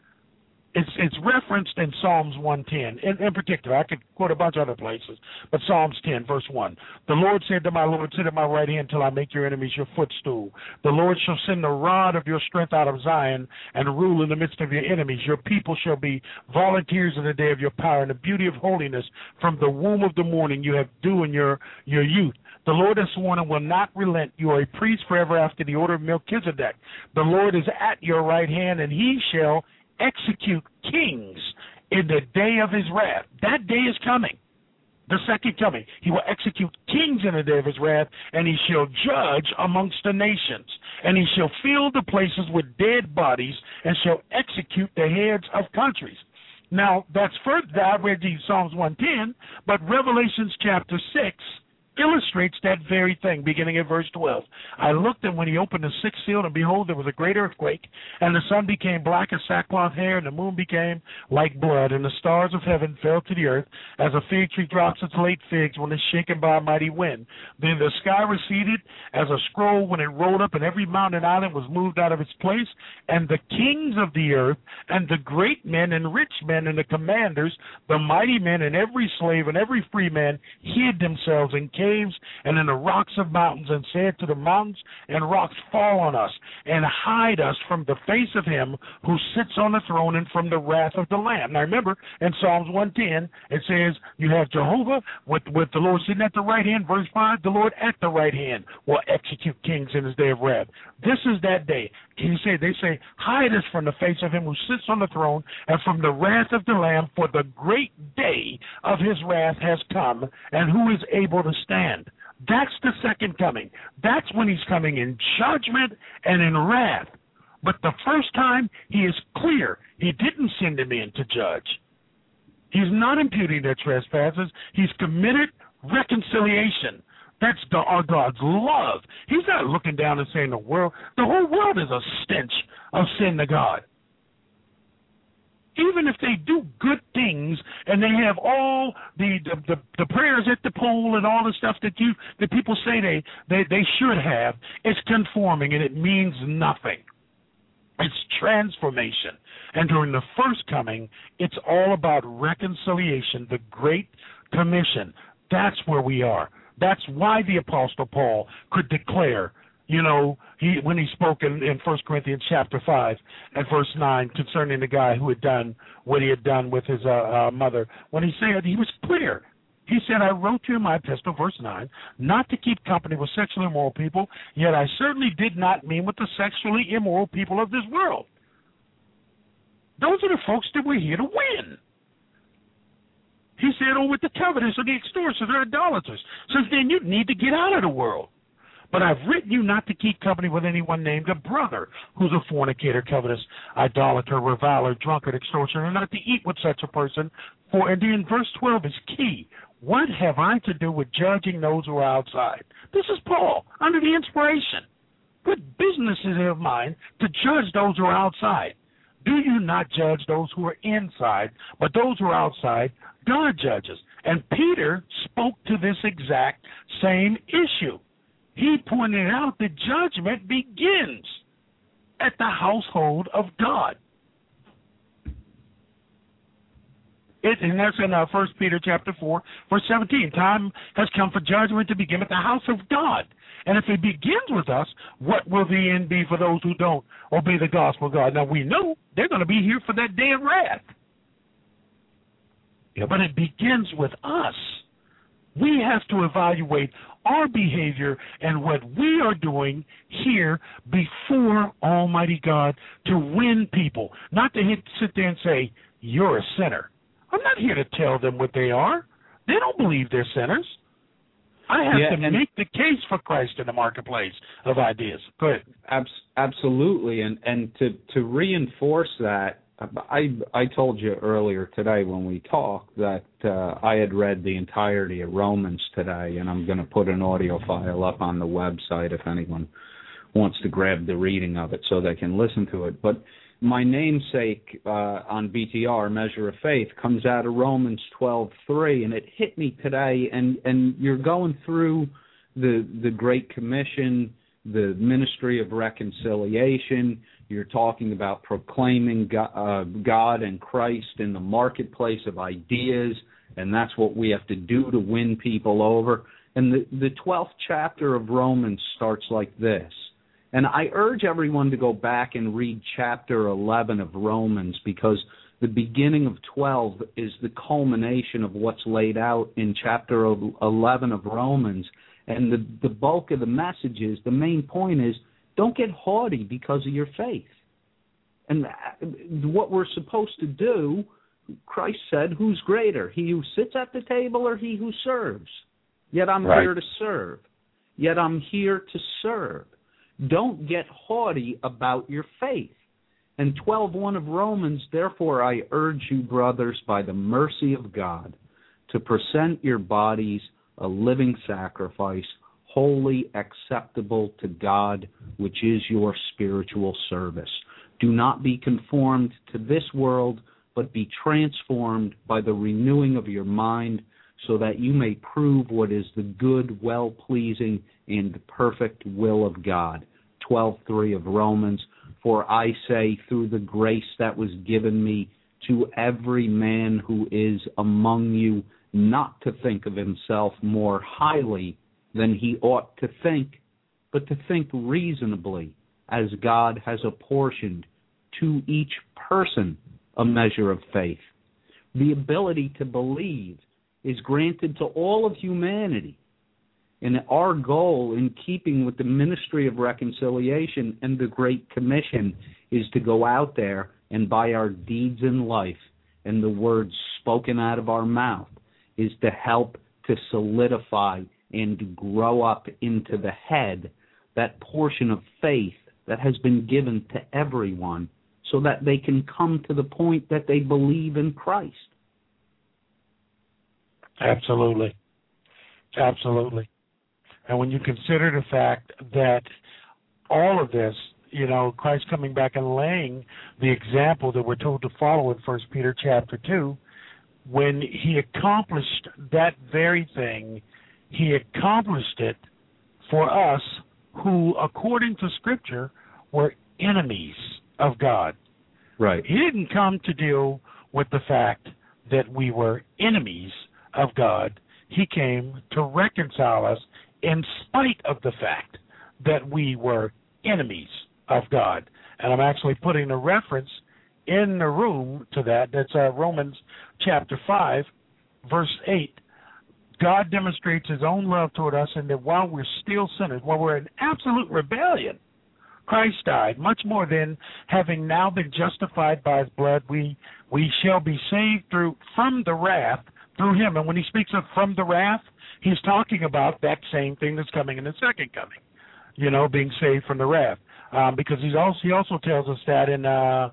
B: It's it's referenced in Psalms one ten. In, in particular, I could quote a bunch of other places, but Psalms ten, verse one. The Lord said to my Lord, sit at my right hand till I make your enemies your footstool. The Lord shall send the rod of your strength out of Zion and rule in the midst of your enemies. Your people shall be volunteers in the day of your power and the beauty of holiness. From the womb of the morning you have dew in your, your youth. The Lord has sworn and will not relent. You are a priest forever after the order of Melchizedek. The Lord is at your right hand, and he shall execute kings in the day of his wrath. That day is coming, the second coming. He will execute kings in the day of his wrath, and he shall judge amongst the nations. And he shall fill the places with dead bodies, and shall execute the heads of countries. Now, that's further, I read you Psalms one ten, but Revelations chapter six illustrates that very thing, beginning at verse twelve. I looked, and when he opened the sixth seal, and behold, there was a great earthquake, and the sun became black as sackcloth hair, and the moon became like blood, and the stars of heaven fell to the earth, as a fig tree drops its late figs when it's shaken by a mighty wind. Then the sky receded as a scroll when it rolled up, and every mountain and island was moved out of its place, and the kings of the earth, and the great men and rich men, and the commanders, the mighty men, and every slave, and every free man, hid themselves in caves and in the rocks of mountains, and said to the mountains and rocks, fall on us and hide us from the face of him who sits on the throne and from the wrath of the Lamb. Now remember, in Psalms one ten, it says you have Jehovah with, with the Lord sitting at the right hand. Verse five, the Lord at the right hand will execute kings in his day of wrath. This is that day. Can you say, they say, hide us from the face of him who sits on the throne and from the wrath of the Lamb, for the great day of his wrath has come, and who is able to stand? That's the second coming. That's when he's coming in judgment and in wrath. But the first time, he is clear. He didn't send him in to judge. He's not imputing their trespasses. He's committed reconciliation. That's the, our God's love. He's not looking down and saying the world, the whole world is a stench of sin to God. Even if they do good things and they have all the, the, the, the prayers at the pole and all the stuff that you that people say they, they, they should have, it's conforming and it means nothing. It's transformation. And during the first coming, it's all about reconciliation, the Great Commission. That's where we are. That's why the Apostle Paul could declare, you know, he when he spoke in, in First Corinthians chapter five and verse nine concerning the guy who had done what he had done with his uh, uh, mother, when he said, he was clear. He said, I wrote to you in my epistle, verse nine, not to keep company with sexually immoral people, yet I certainly did not mean with the sexually immoral people of this world. Those are the folks that we're here to win. He said, oh, with the covetous or the extortioners or idolaters. Since then, you need to get out of the world. But I've written you not to keep company with anyone named a brother who's a fornicator, covetous, idolater, reviler, drunkard, extortioner, not to eat with such a person. For, and then verse twelve is key. What have I to do with judging those who are outside? This is Paul, under the inspiration. What business is it of mine to judge those who are outside? Do you not judge those who are inside, but those who are outside, God judges. And Peter spoke to this exact same issue. He pointed out that judgment begins at the household of God. It, and that's in uh, First Peter chapter four, verse seventeen. Time has come for judgment to begin at the house of God. And if it begins with us, what will the end be for those who don't obey the gospel of God? Now, we know they're going to be here for that day of wrath. Yeah, but it begins with us. We have to evaluate our behavior and what we are doing here before Almighty God to win people. Not to hit, sit there and say, you're a sinner. I'm not here to tell them what they are. They don't believe they're sinners. I have
C: yeah,
B: to make the case for Christ in the marketplace of ideas. Go ahead.
C: Abs- absolutely, and and to, to reinforce that, I I told you earlier today when we talked that uh, I had read the entirety of Romans today, and I'm going to put an audio file up on the website if anyone wants to grab the reading of it so they can listen to it. But my namesake uh, on B T R, Measure of Faith, comes out of Romans twelve three, and it hit me today. And, and you're going through the the Great Commission, the ministry of reconciliation. You're talking about proclaiming God, uh, God and Christ in the marketplace of ideas, and that's what we have to do to win people over. And the, the twelfth chapter of Romans starts like this. And I urge everyone to go back and read chapter eleven of Romans, because the beginning of twelve is the culmination of what's laid out in chapter eleven of Romans. And the, the bulk of the message is, the main point is, don't get haughty because of your faith. And what we're supposed to do, Christ said, who's greater, he who sits at the table or he who serves? Yet I'm
B: right.
C: here to serve. Yet I'm here to serve. Don't get haughty about your faith. And twelve one of Romans, therefore I urge you, brothers, by the mercy of God, to present your bodies a living sacrifice, wholly acceptable to God, which is your spiritual service. Do not be conformed to this world, but be transformed by the renewing of your mind, so that you may prove what is the good, well-pleasing, and perfect will of God. twelve three of Romans, for I say, through the grace that was given me, to every man who is among you, not to think of himself more highly than he ought to think, but to think reasonably, as God has apportioned to each person a measure of faith. The ability to believe is granted to all of humanity. And our goal, in keeping with the ministry of reconciliation and the Great Commission, is to go out there and by our deeds in life and the words spoken out of our mouth, is to help to solidify and to grow up into the head that portion of faith that has been given to everyone, so that they can come to the point that they believe in Christ.
B: Absolutely. Absolutely. And when you consider the fact that all of this, you know, Christ coming back and laying the example that we're told to follow in First Peter chapter two, when he accomplished that very thing, he accomplished it for us who, according to Scripture, were enemies of God.
C: Right.
B: He didn't come to deal with the fact that we were enemies of God. He came to reconcile us in spite of the fact that we were enemies of God. And I'm actually putting a reference in the room to that. That's uh, Romans chapter five, verse eight. God demonstrates his own love toward us in that while we're still sinners, while we're in absolute rebellion, Christ died. Much more than having now been justified by his blood, we we shall be saved through from the wrath through him. And when he speaks of from the wrath, he's talking about that same thing that's coming in the second coming, you know, being saved from the wrath. Um, because he's also, he also tells us that in uh,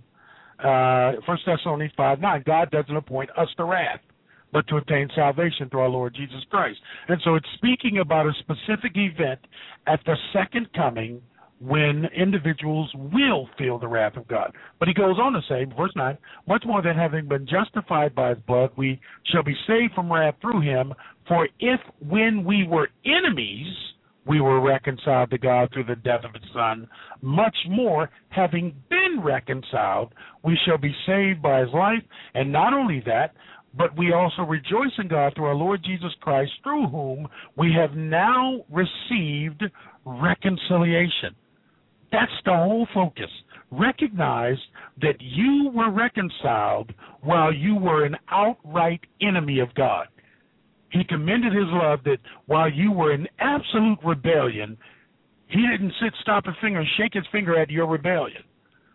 B: uh, First Thessalonians five nine, God doesn't appoint us to wrath, but to obtain salvation through our Lord Jesus Christ. And so it's speaking about a specific event at the second coming when individuals will feel the wrath of God. But he goes on to say, verse nine, much more than having been justified by his blood, we shall be saved from wrath through him. For if when we were enemies, we were reconciled to God through the death of his Son, much more, having been reconciled, we shall be saved by his life. And not only that, but we also rejoice in God through our Lord Jesus Christ, through whom we have now received reconciliation. That's the whole focus. Recognize that you were reconciled while you were an outright enemy of God. He commended his love that while you were in absolute rebellion, he didn't sit, stop his finger, and shake his finger at your rebellion.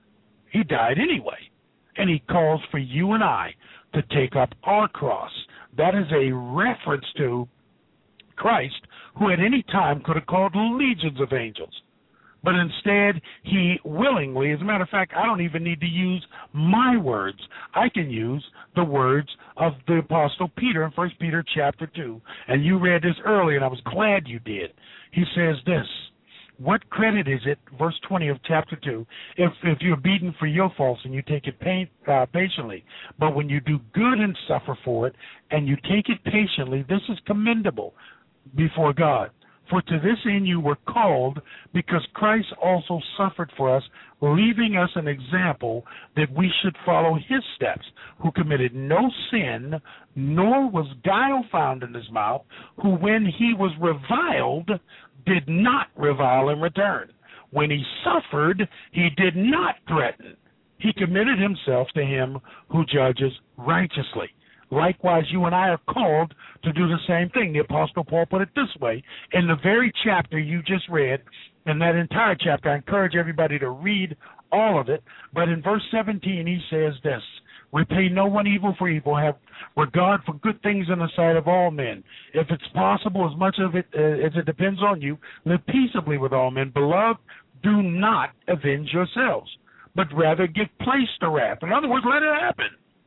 B: He died anyway. And he calls for you and I to take up our cross. That is a reference to Christ, who at any time could have called legions of angels. But instead, he willingly, as a matter of fact, I don't even need to use my words. I can use the words of the Apostle Peter in First Peter chapter two. And you read this earlier, and I was glad you did. He says this, what credit is it, verse twenty of chapter two, if if you're beaten for your faults and you take it pain, uh, patiently, but when you do good and suffer for it, and you take it patiently, this is commendable before God. For to this end you were called, because Christ also suffered for us, leaving us an example that we should follow his steps, who committed no sin, nor was guile found in his mouth, who when he was reviled, did not revile in return. When he suffered, he did not threaten. He committed himself to him who judges righteously. Likewise, you and I are called to do the same thing. The Apostle Paul put it this way. In the very chapter you just read, in that entire chapter, I encourage everybody to read all of it. But in verse seventeen, he says this, repay no one evil for evil, have regard for good things in the sight of all men. If it's possible, as much of it uh, as it depends on you, live peaceably with all men. Beloved, do not avenge yourselves, but rather give place to wrath. In other words, let it happen.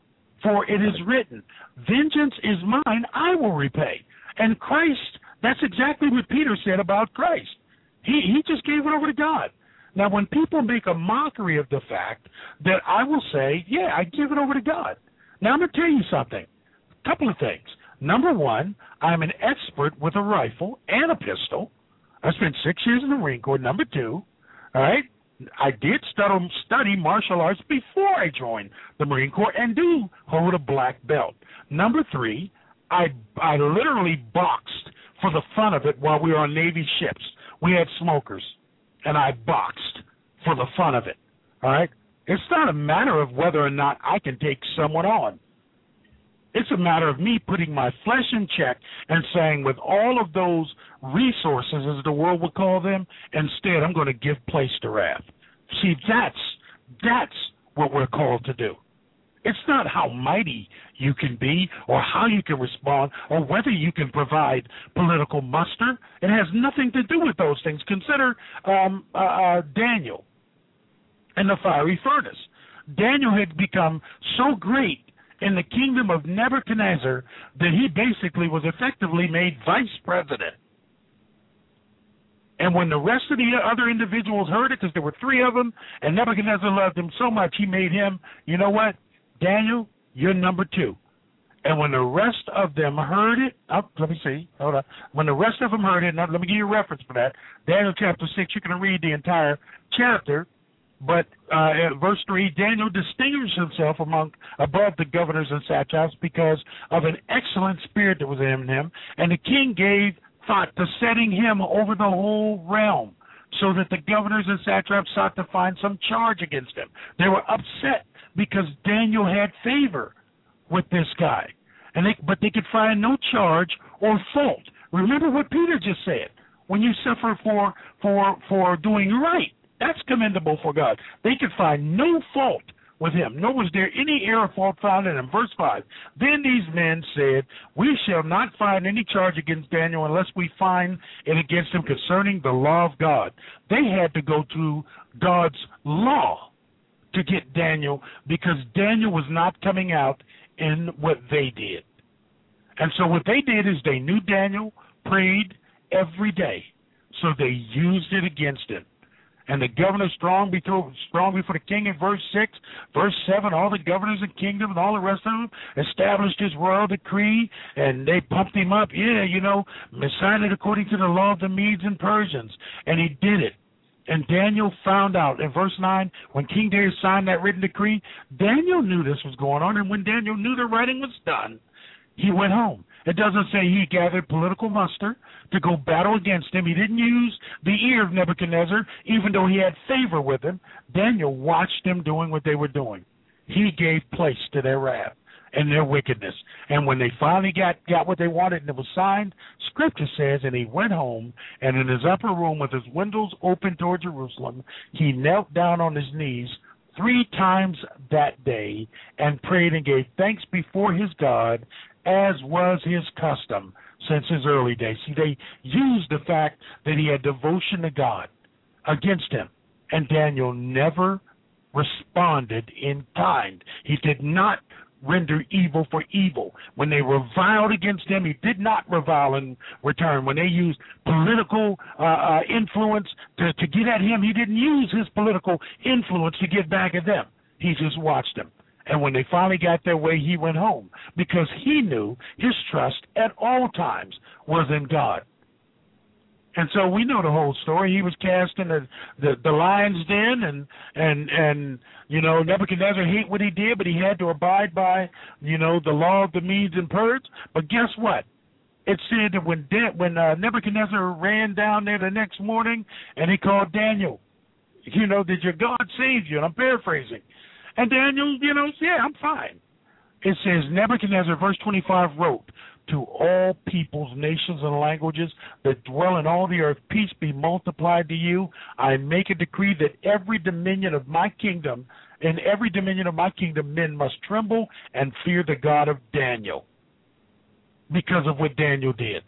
B: For it is written, vengeance is mine, I will repay. And Christ, that's exactly what Peter said about Christ. He he just gave it over to God. Now, when people make a mockery of the fact that I will say, yeah, I give it over to God. Now, I'm going to tell you something, a couple of things. Number one, I'm an expert with a rifle and a pistol. I spent six years in the Marine Corps. Number two, all right, I did study, study martial arts before I joined the Marine Corps and do hold a black belt. Number three, I, I literally boxed for the fun of it while we were on Navy ships. We had smokers, and I boxed for the fun of it, all right? It's not a matter of whether or not I can take someone on. It's a matter of me putting my flesh in check and saying, with all of those resources, as the world would call them, instead I'm going to give place to wrath. See, that's that's what we're called to do. It's not how mighty you can be or how you can respond or whether you can provide political muster. It has nothing to do with those things. Consider um, uh, uh, Daniel in the fiery furnace. Daniel had become so great in the kingdom of Nebuchadnezzar that he basically was effectively made vice president. And when the rest of the other individuals heard it, because there were three of them, and Nebuchadnezzar loved him so much, he made him, you know what, Daniel, you're number two. And when the rest of them heard it, oh, let me see, hold on. When the rest of them heard it, now let me give you a reference for that. Daniel chapter six, you can read the entire chapter. But uh, at verse three, Daniel distinguished himself among above the governors and satraps because of an excellent spirit that was in him, and the king gave thought to setting him over the whole realm, so that the governors and satraps sought to find some charge against him. They were upset because Daniel had favor with this guy, and they, but they could find no charge or fault. Remember what Peter just said: when you suffer for for for doing right, that's commendable for God. They could find no fault with him, nor was there any error or fault found in him. Verse five, then these men said, we shall not find any charge against Daniel unless we find it against him concerning the law of God. They had to go through God's law to get Daniel, because Daniel was not coming out in what they did. And so what they did is they knew Daniel prayed every day, so they used it against him. And the governor strong before, strong before the king in verse six. Verse seven, all the governors and kingdom and all the rest of them established his royal decree, and they pumped him up. Yeah, you know, sign it according to the law of the Medes and Persians. And he did it. And Daniel found out in verse nine, when King Darius signed that written decree, Daniel knew this was going on. And when Daniel knew the writing was done, he went home. It doesn't say he gathered political muster to go battle against him. He didn't use the ear of Nebuchadnezzar, even though he had favor with him. Daniel watched them doing what they were doing. He gave place to their wrath and their wickedness. And when they finally got, got what they wanted and it was signed, Scripture says, and he went home, and in his upper room with his windows open toward Jerusalem, he knelt down on his knees three times that day and prayed and gave thanks before his God, as was his custom since his early days. See, they used the fact that he had devotion to God against him, and Daniel never responded in kind. He did not render evil for evil. When they reviled against him, he did not revile in return. When they used political uh, uh, influence to, to get at him, he didn't use his political influence to get back at them. He just watched them. And when they finally got their way, he went home, because he knew his trust at all times was in God. And so we know the whole story. He was cast in the, the, the lion's den, and, and, and, you know, Nebuchadnezzar hated what he did, but he had to abide by, you know, the law of the Medes and Persians. But guess what? It said that when, De- when uh, Nebuchadnezzar ran down there the next morning and he called Daniel, you know, did your God save you? And I'm paraphrasing. And Daniel, you know, yeah, I'm fine. It says, Nebuchadnezzar, verse twenty-five, wrote, to all peoples, nations, and languages that dwell in all the earth, peace be multiplied to you. I make a decree that every dominion of my kingdom, in every dominion of my kingdom, men must tremble and fear the God of Daniel, because of what Daniel did.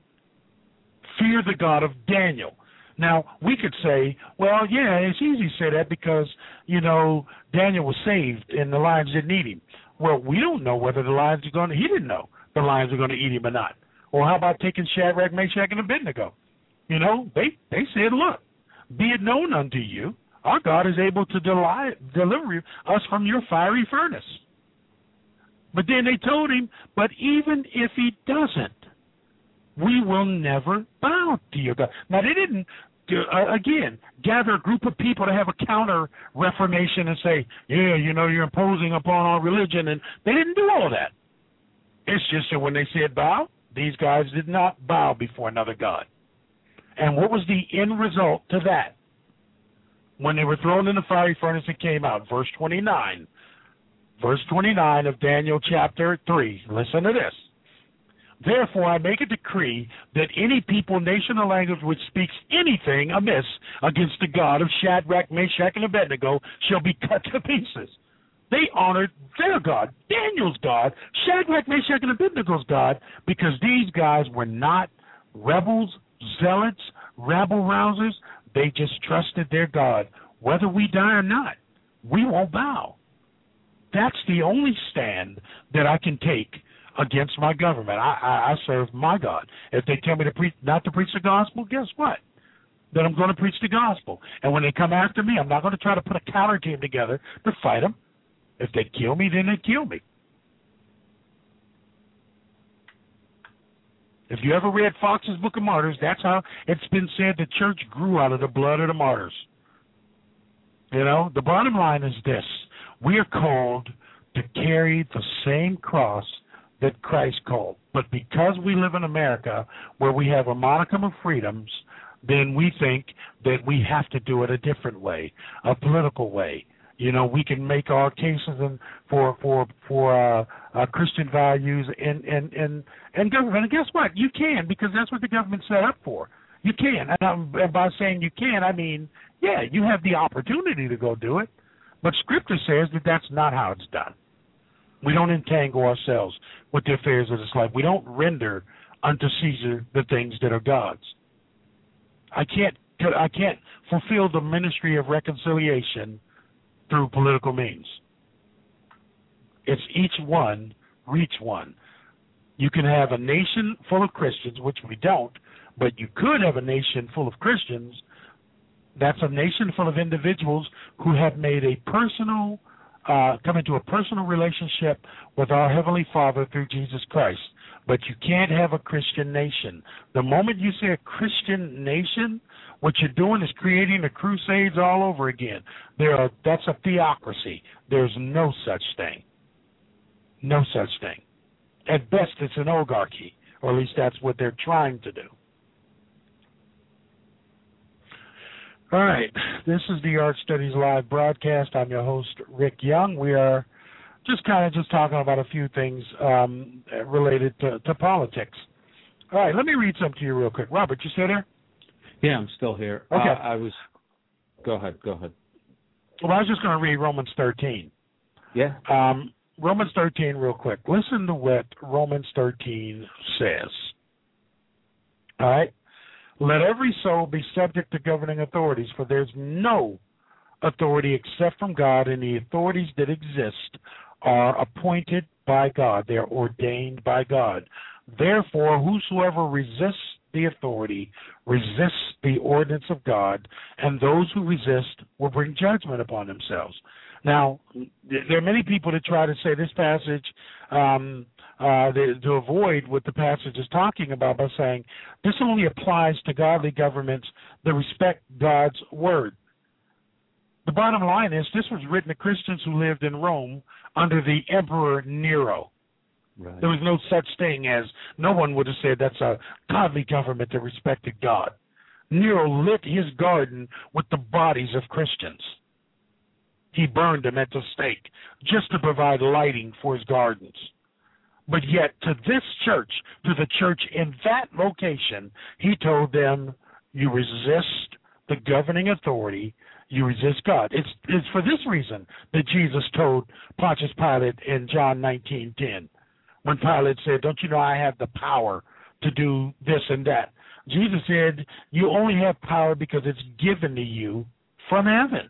B: Fear the God of Daniel. Now, we could say, well, yeah, it's easy to say that because, you know, Daniel was saved and the lions didn't eat him. Well, we don't know whether the lions are going to, he didn't know the lions are going to eat him or not. Or how about taking Shadrach, Meshach, and Abednego? You know, they, they said, look, be it known unto you, our God is able to deli- deliver us from your fiery furnace. But then they told him, but even if he doesn't, we will never bow to your God. Now, they didn't, uh, again, gather a group of people to have a counter-reformation and say, yeah, you know, you're imposing upon our religion. And they didn't do all that. It's just that when they said bow, these guys did not bow before another God. And what was the end result to that? When they were thrown in the fiery furnace and came out, verse twenty-nine. Verse twenty-nine of Daniel chapter three. Listen to this. Therefore, I make a decree that any people, nation, or language which speaks anything amiss against the God of Shadrach, Meshach, and Abednego shall be cut to pieces. They honored their God, Daniel's God, Shadrach, Meshach, and Abednego's God, because these guys were not rebels, zealots, rabble-rousers. They just trusted their God. Whether we die or not, we won't bow. That's the only stand that I can take against my government. I, I, I serve my God. If they tell me to preach, not to preach the gospel, guess what? Then I'm going to preach the gospel. And when they come after me, I'm not going to try to put a counter team together to fight them. If they kill me, then they kill me. If you ever read Fox's Book of Martyrs, that's how it's been said the church grew out of the blood of the martyrs. You know, the bottom line is this. We are called to carry the same cross that Christ called. But because we live in America where we have a modicum of freedoms, then we think that we have to do it a different way, a political way. You know, we can make our cases in, for for for uh, uh, Christian values and and and and government. And guess what? You can, because that's what the government's set up for. You can, and, I'm, and by saying you can, I mean, yeah, you have the opportunity to go do it, but Scripture says that that's not how it's done. We don't entangle ourselves with the affairs of this life. We don't render unto Caesar the things that are God's. I can't I can't fulfill the ministry of reconciliation through political means. It's each one reach one. You can have a nation full of Christians, which we don't, but you could have a nation full of Christians. That's a nation full of individuals who have made a personal, uh, come into a personal relationship with our Heavenly Father through Jesus Christ. But you can't have a Christian nation. The moment you say a Christian nation, what you're doing is creating the Crusades all over again. There are, that's a theocracy. There's no such thing. No such thing. At best, it's an oligarchy, or at least that's what they're trying to do. All right, this is the Art Studies Live broadcast. I'm your host, Rick Young. We are just kind of just talking about a few things um, related to, to politics. All right, let me read something to you real quick. Robert, you still there?
C: Yeah, I'm still here.
B: Okay.
C: Uh, I was. Go ahead. Go ahead.
B: Well, I was just going to read Romans thirteen.
C: Yeah.
B: Um, Romans thirteen, real quick. Listen to what Romans thirteen says. All right. Let every soul be subject to governing authorities, for there's no authority except from God, and the authorities that exist are appointed by God. They're ordained by God. Therefore, whosoever resists the authority resists the ordinance of God, and those who resist will bring judgment upon themselves. Now, there are many people that try to say this passage um, uh, they, to avoid what the passage is talking about by saying this only applies to godly governments that respect God's word. The bottom line is this was written to Christians who lived in Rome under the Emperor Nero.
C: Right.
B: There was no such thing as, no one would have said that's a godly government that respected God. Nero lit his garden with the bodies of Christians. He burned them at the stake just to provide lighting for his gardens. But yet to this church, to the church in that location, he told them, you resist the governing authority, you resist God. It's, it's for this reason that Jesus told Pontius Pilate in John nineteen ten, when Pilate said, don't you know I have the power to do this and that? Jesus said, you only have power because it's given to you from heaven.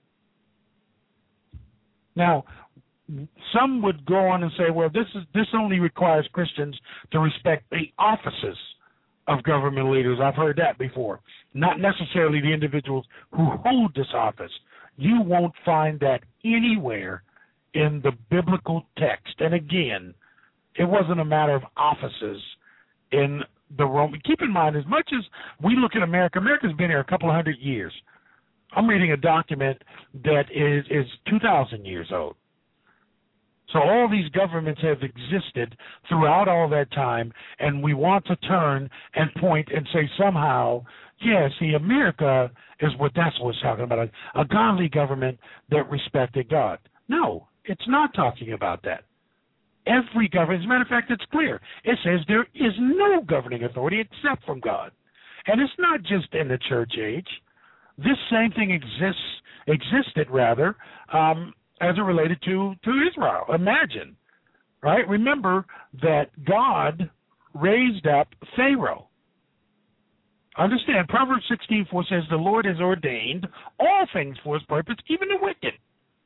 B: Now, some would go on and say, well, this is this only requires Christians to respect the offices of government leaders. I've heard that before. Not necessarily the individuals who hold this office. You won't find that anywhere in the biblical text. And again, it wasn't a matter of offices in the Roman. Keep in mind, as much as we look at America, America's been here a couple of hundred years. I'm reading a document that is, is two thousand years old. So all these governments have existed throughout all that time, and we want to turn and point and say somehow, yeah, see, America is what that's what's talking about, a, a godly government that respected God. No, it's not talking about that. Every government, as a matter of fact, it's clear. It says there is no governing authority except from God. And it's not just in the church age. This same thing exists, existed, rather, um, as it related to, to Israel. Imagine, right? Remember that God raised up Pharaoh. Understand, Proverbs sixteen four says, the Lord has ordained all things for his purpose, even the wicked.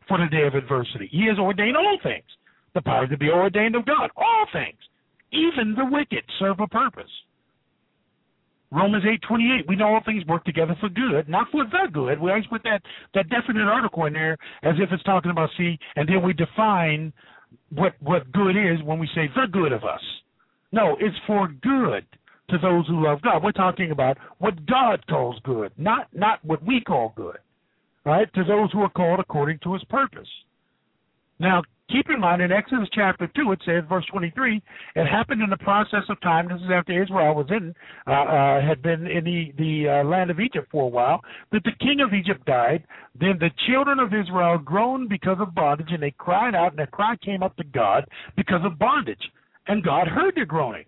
B: for the day of adversity. He has ordained all things, the power to be ordained of God, all things. Even the wicked serve a purpose. Romans eight twenty-eight, we know all things work together for good, not for the good. We always put that, that definite article in there as if it's talking about, see, and then we define what what good is when we say the good of us. No, it's for good to those who love God. We're talking about what God calls good, not not what we call good, right? To those who are called according to his purpose. Now, keep in mind, in Exodus chapter two, it says, verse twenty-three, it happened in the process of time, this is after Israel was in, uh, uh, had been in the, the uh, land of Egypt for a while, that the king of Egypt died. Then the children of Israel groaned because of bondage, and they cried out, and their cry came up to God because of bondage. And God heard their groaning.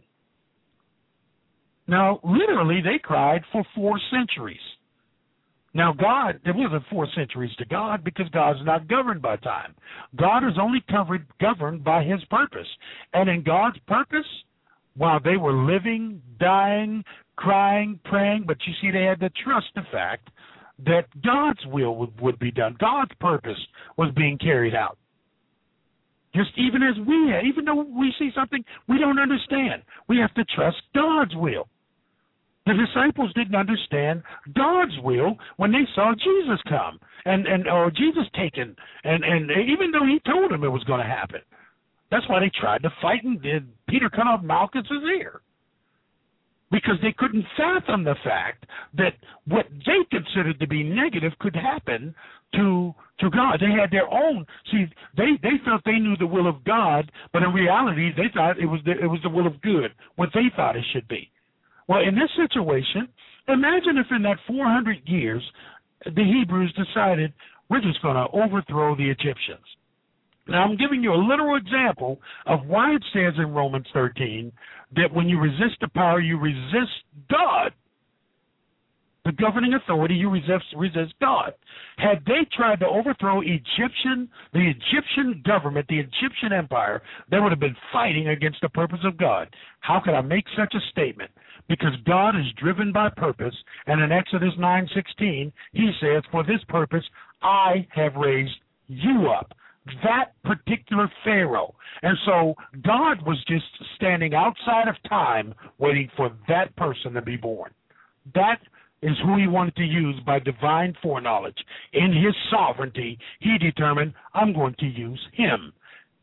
B: Now, literally, they cried for four centuries. Now, God, there wasn't four centuries to God because God's not governed by time. God is only covered, governed by his purpose. And in God's purpose, while they were living, dying, crying, praying, but you see, they had to trust the fact that God's will would, would be done. God's purpose was being carried out. Just even as we have, even though we see something we don't understand, we have to trust God's will. The disciples didn't understand God's will when they saw Jesus come and, and or Jesus taken, and, and even though he told them it was going to happen. That's why they tried to fight and did Peter cut off Malchus's ear. Because they couldn't fathom the fact that what they considered to be negative could happen to to God. They had their own. See, they, they felt they knew the will of God, but in reality, they thought it was the, it was the will of good, what they thought it should be. Well, in this situation, imagine if in that four hundred years, the Hebrews decided, we're just going to overthrow the Egyptians. Now, I'm giving you a literal example of why it says in Romans thirteen that when you resist the power, you resist God. The governing authority, you resist, resist God. Had they tried to overthrow Egyptian, the Egyptian government, the Egyptian empire, they would have been fighting against the purpose of God. How could I make such a statement? Because God is driven by purpose, and in Exodus nine sixteen, he says, for this purpose I have raised you up. That particular Pharaoh. And so God was just standing outside of time waiting for that person to be born. That is who he wanted to use by divine foreknowledge. In his sovereignty, he determined, I'm going to use him.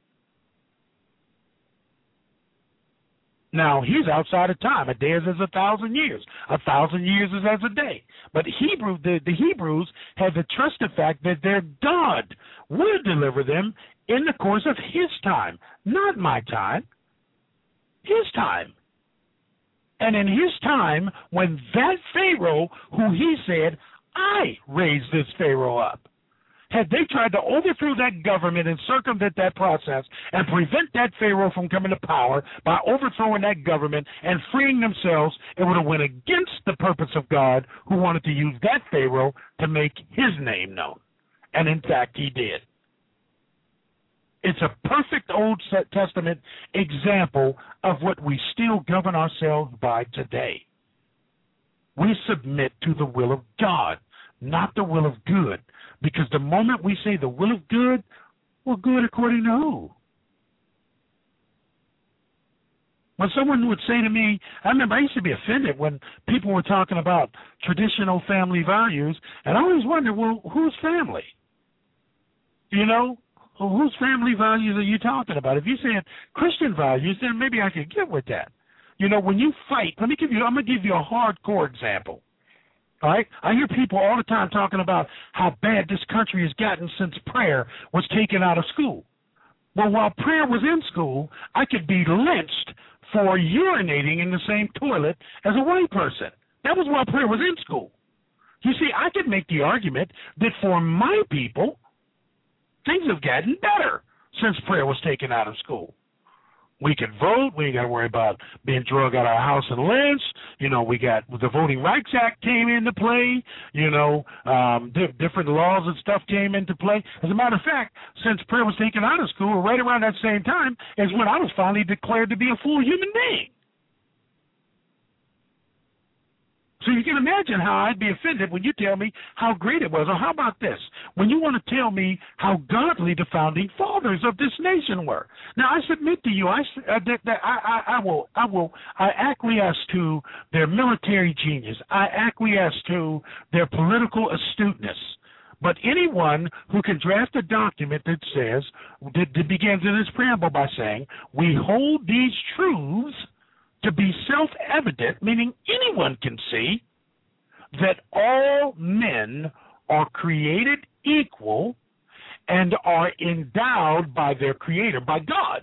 B: Now, he's outside of time. A day is as a thousand years. A thousand years is as a day. But Hebrew, the, the Hebrews had to trust the fact that their God would deliver them in the course of his time. Not my time. His time. And in his time, when that Pharaoh, who he said, I raised this Pharaoh up, had they tried to overthrow that government and circumvent that process and prevent that Pharaoh from coming to power by overthrowing that government and freeing themselves, it would have went against the purpose of God, who wanted to use that Pharaoh to make his name known. And in fact, he did. It's a perfect Old Testament example of what we still govern ourselves by today. We submit to the will of God, not the will of good. Because the moment we say the will of good, well, good according to who? When someone would say to me, I remember I used to be offended when people were talking about traditional family values, and I always wondered, well, whose family? You know, whose family values are you talking about? If you said Christian values, then maybe I could get with that. You know, when you fight, let me give you, I'm going to give you a hardcore example. All right? I hear people all the time talking about how bad this country has gotten since prayer was taken out of school. Well, while prayer was in school, I could be lynched for urinating in the same toilet as a white person. That was while prayer was in school. You see, I could make the argument that for my people, things have gotten better since prayer was taken out of school. We can vote. We ain't got to worry about being drug out of our house and lynched. You know, we got the Voting Rights Act came into play. You know, um, di- different laws and stuff came into play. As a matter of fact, since prayer was taken out of school, right around that same time is when I was finally declared to be a full human being. So you can imagine how I'd be offended when you tell me how great it was. Or how about this? When you want to tell me how godly the founding fathers of this nation were. Now, I submit to you, I, uh, that, that I, I, I will, I will, I acquiesce to their military genius. I acquiesce to their political astuteness. But anyone who can draft a document that says, that, that begins in its preamble by saying, we hold these truths to be self-evident, meaning anyone can see that all men are created equal and are endowed by their Creator, by God,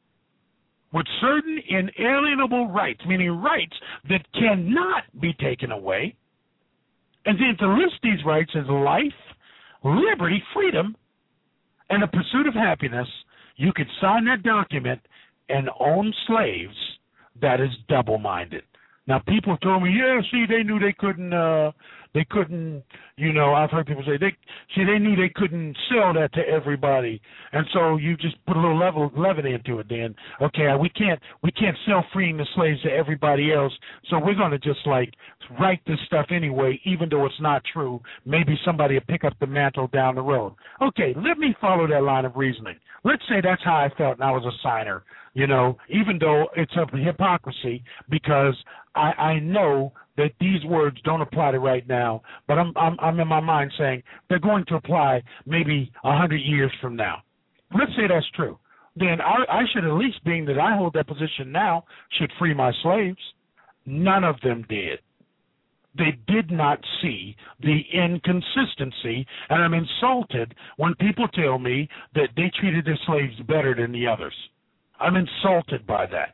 B: with certain inalienable rights, meaning rights that cannot be taken away. And then to list these rights as life, liberty, freedom, and the pursuit of happiness, you could sign that document and own slaves. That is double-minded. Now, people told me, yeah, see, they knew they couldn't, uh, they couldn't, you know, I've heard people say, they, see, they knew they couldn't sell that to everybody, and so you just put a little level, levity into it then. Okay, we can't, we can't sell freeing the slaves to everybody else, so we're going to just, like, write this stuff anyway, even though it's not true. Maybe somebody will pick up the mantle down the road. Okay, let me follow that line of reasoning. Let's say that's how I felt and I was a signer. You know, even though it's a hypocrisy, because I, I know that these words don't apply to right now, but I'm, I'm, I'm in my mind saying they're going to apply maybe a hundred years from now. Let's say that's true. Then I, I should at least, being that I hold that position now, should free my slaves. None of them did. They did not see the inconsistency, and I'm insulted when people tell me that they treated their slaves better than the others. I'm insulted by that.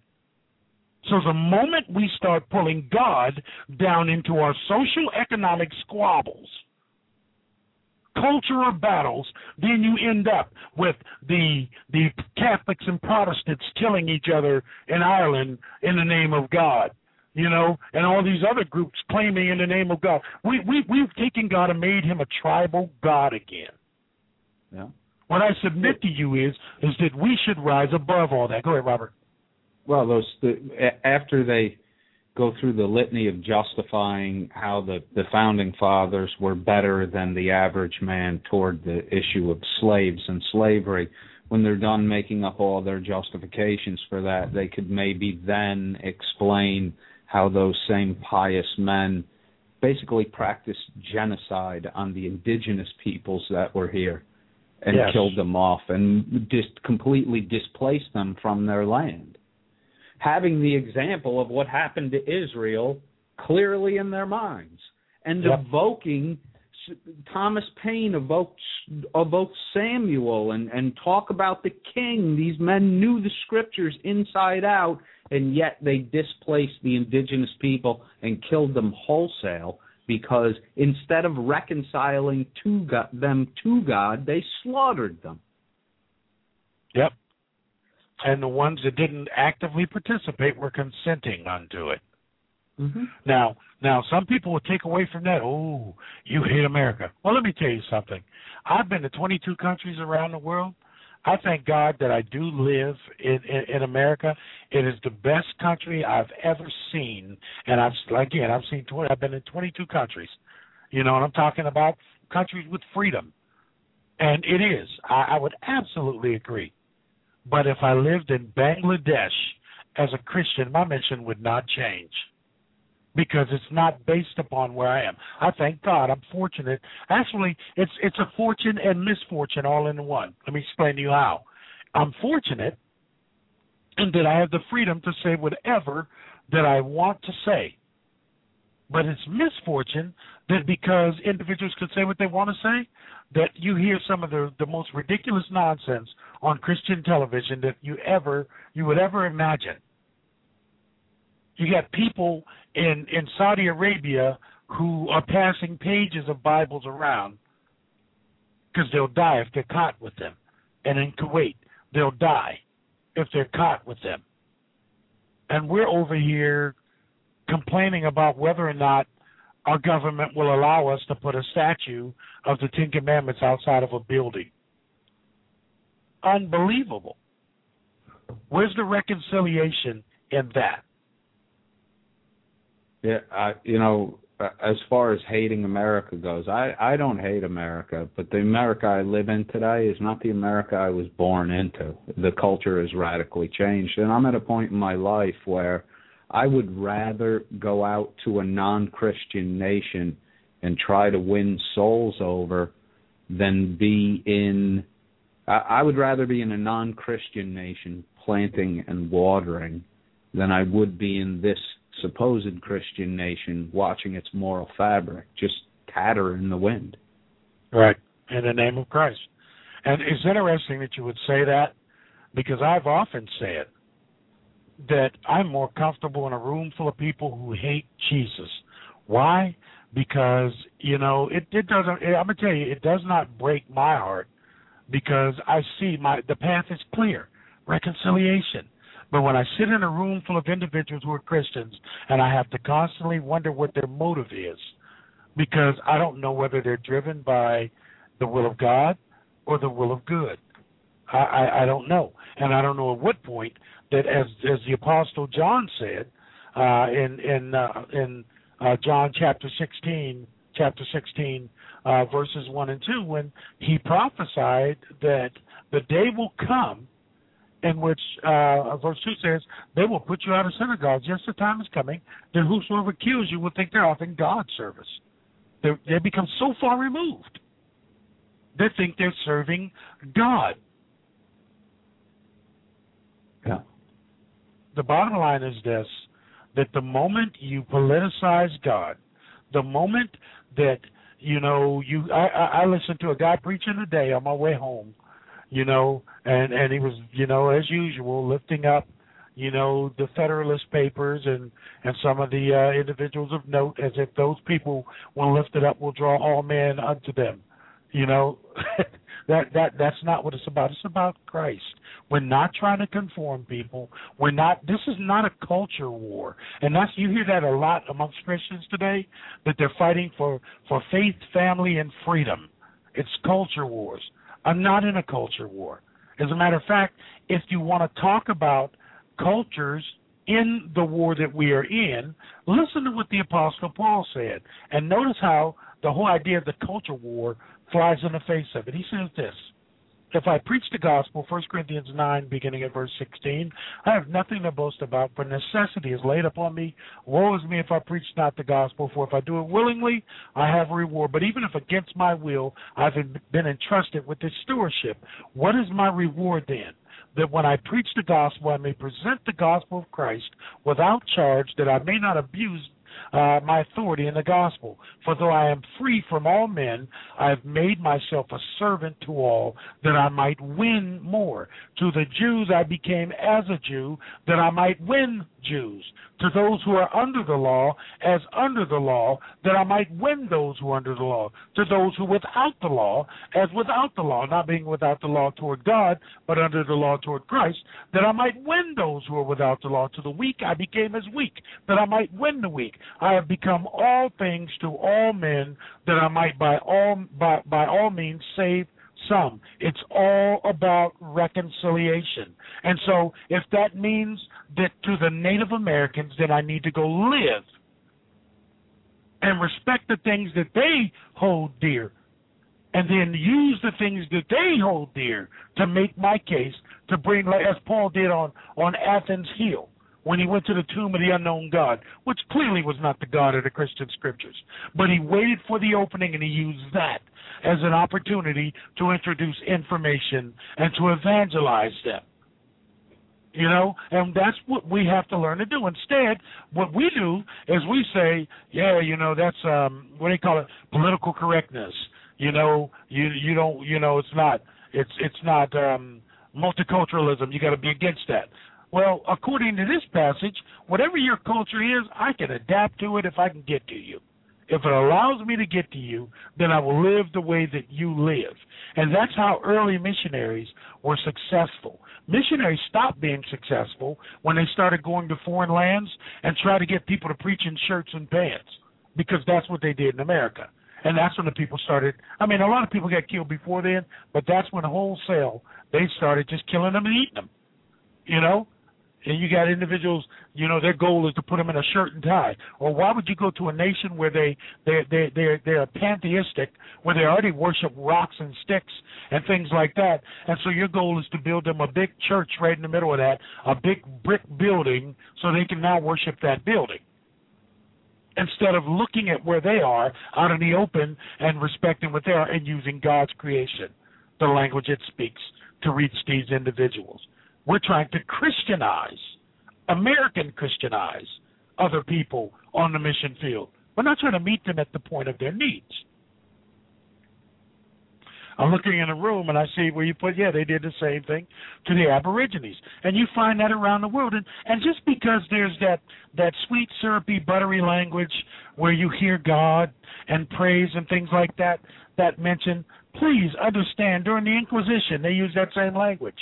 B: So the moment we start pulling God down into our social economic squabbles, cultural battles, then you end up with the the Catholics and Protestants killing each other in Ireland in the name of God, you know, and all these other groups claiming in the name of God. We, we, we've taken God and made him a tribal God again.
C: Yeah.
B: What I submit to you is is that we should rise above all that. Go ahead, Robert.
C: Well, those the, after they go through the litany of justifying how the, the founding fathers were better than the average man toward the issue of slaves and slavery, when they're done making up all their justifications for that, they could maybe then explain how those same pious men basically practiced genocide on the indigenous peoples that were here. And yes. Killed them off and just completely displaced them from their land. Having the example of what happened to Israel clearly in their minds, and yep. evoking Thomas Paine evoked, evoked Samuel and, and talk about the king. These men knew the scriptures inside out, and yet they displaced the indigenous people and killed them wholesale. Because instead of reconciling to God, them to God, they slaughtered them.
B: Yep. And the ones that didn't actively participate were consenting unto it. Mm-hmm. Now, now some people will take away from that, oh, you hate America. Well, let me tell you something. I've been to twenty-two countries around the world. I thank God that I do live in, in, in America. It is the best country I've ever seen, and I've again I've seen twenty. I've been in twenty-two countries, you know, and I'm talking about countries with freedom, and it is. I, I would absolutely agree. But if I lived in Bangladesh as a Christian, my mission would not change, because it's not based upon where I am. I thank God I'm fortunate. Actually, it's it's a fortune and misfortune all in one. Let me explain to you how. I'm fortunate in that I have the freedom to say whatever that I want to say. But it's misfortune that because individuals can say what they want to say, that you hear some of the, the most ridiculous nonsense on Christian television that you ever you would ever imagine. You got people in, in Saudi Arabia who are passing pages of Bibles around because they'll die if they're caught with them. And in Kuwait, they'll die if they're caught with them. And we're over here complaining about whether or not our government will allow us to put a statue of the Ten Commandments outside of a building. Unbelievable. Where's the reconciliation in that?
C: Yeah, I, you know, as far as hating America goes, I, I don't hate America, but the America I live in today is not the America I was born into. The culture has radically changed, and I'm at a point in my life where I would rather go out to a non-Christian nation and try to win souls over than be in, I, I would rather be in a non-Christian nation planting and watering than I would be in this supposed Christian nation watching its moral fabric just tatter in the wind.
B: Right, in the name of Christ. And it's interesting that you would say that, because I've often said that I'm more comfortable in a room full of people who hate Jesus. Why? Because, you know, it, it doesn't, I'm going to tell you, it does not break my heart, because I see my the path is clear, reconciliation. But when I sit in a room full of individuals who are Christians, and I have to constantly wonder what their motive is, because I don't know whether they're driven by the will of God or the will of good. I, I, I don't know. And I don't know at what point that, as as the Apostle John said uh, in in uh, in uh, John chapter sixteen, chapter sixteen, uh, verses one and two, when he prophesied that the day will come in which, uh, verse two says, they will put you out of synagogues. Yes, the time is coming that whosoever kills you will think they're offering God's service. They they become so far removed. They think they're serving God.
C: Yeah.
B: The bottom line is this, that the moment you politicize God, the moment that, you know, you, I, I, I listened to a guy preaching today on my way home, you know, and, and he was, you know, as usual, lifting up, you know, the Federalist Papers and, and some of the uh, individuals of note, as if those people, when lifted up, will draw all men unto them. You know, that that that's not what it's about. It's about Christ. We're not trying to conform people. We're not. This is not a culture war, and that's you hear that a lot amongst Christians today, that they're fighting for for faith, family, and freedom. It's culture wars. I'm not in a culture war. As a matter of fact, if you want to talk about cultures in the war that we are in, listen to what the Apostle Paul said, and notice how the whole idea of the culture war flies in the face of it. He says this, if I preach the gospel, First Corinthians nine, beginning at verse sixteen, I have nothing to boast about, for necessity is laid upon me. Woe is me if I preach not the gospel, for if I do it willingly, I have a reward. But even if against my will, I've been entrusted with this stewardship, what is my reward then? That when I preach the gospel, I may present the gospel of Christ without charge, that I may not abuse Uh, my authority in the gospel. For though I am free from all men, I have made myself a servant to all, that I might win more. To the Jews I became as a Jew, that I might win Jews. To those who are under the law, as under the law, that I might win those who are under the law. To those who without the law, as without the law, not being without the law toward God, but under the law toward Christ, that I might win those who are without the law. To the weak I became as weak, that I might win the weak. I have become all things to all men, that I might by all by, by all means save some. It's all about reconciliation. And so if that means that to the Native Americans that I need to go live and respect the things that they hold dear, and then use the things that they hold dear to make my case, to bring, as Paul did on, on Athens Hill, when he went to the tomb of the unknown God, which clearly was not the God of the Christian scriptures. But he waited for the opening, and he used that as an opportunity to introduce information and to evangelize them. You know, and that's what we have to learn to do. Instead, what we do is we say, yeah, you know, that's, um, what do you call it, political correctness. You know, you you don't, you know, it's not, it's, it's not um, multiculturalism. You got to be against that. Well, according to this passage, whatever your culture is, I can adapt to it if I can get to you. If it allows me to get to you, then I will live the way that you live. And that's how early missionaries were successful. Missionaries stopped being successful when they started going to foreign lands and try to get people to preach in shirts and pants, because that's what they did in America. And that's when the people started. I mean, a lot of people got killed before then, but that's when wholesale they started just killing them and eating them, you know. And you got individuals, you know, their goal is to put them in a shirt and tie. Or why would you go to a nation where they they they they're they're pantheistic, where they already worship rocks and sticks and things like that? And so your goal is to build them a big church right in the middle of that, a big brick building, so they can now worship that building, instead of looking at where they are out in the open and respecting what they are and using God's creation, the language it speaks, to reach these individuals. We're trying to Christianize, American Christianize other people on the mission field. We're not trying to meet them at the point of their needs. I'm looking in a room and I see where you put, yeah, they did the same thing to the Aborigines. And you find that around the world. And, and just because there's that, that sweet, syrupy, buttery language where you hear God and praise and things like that, that mention, please understand, during the Inquisition, they used that same language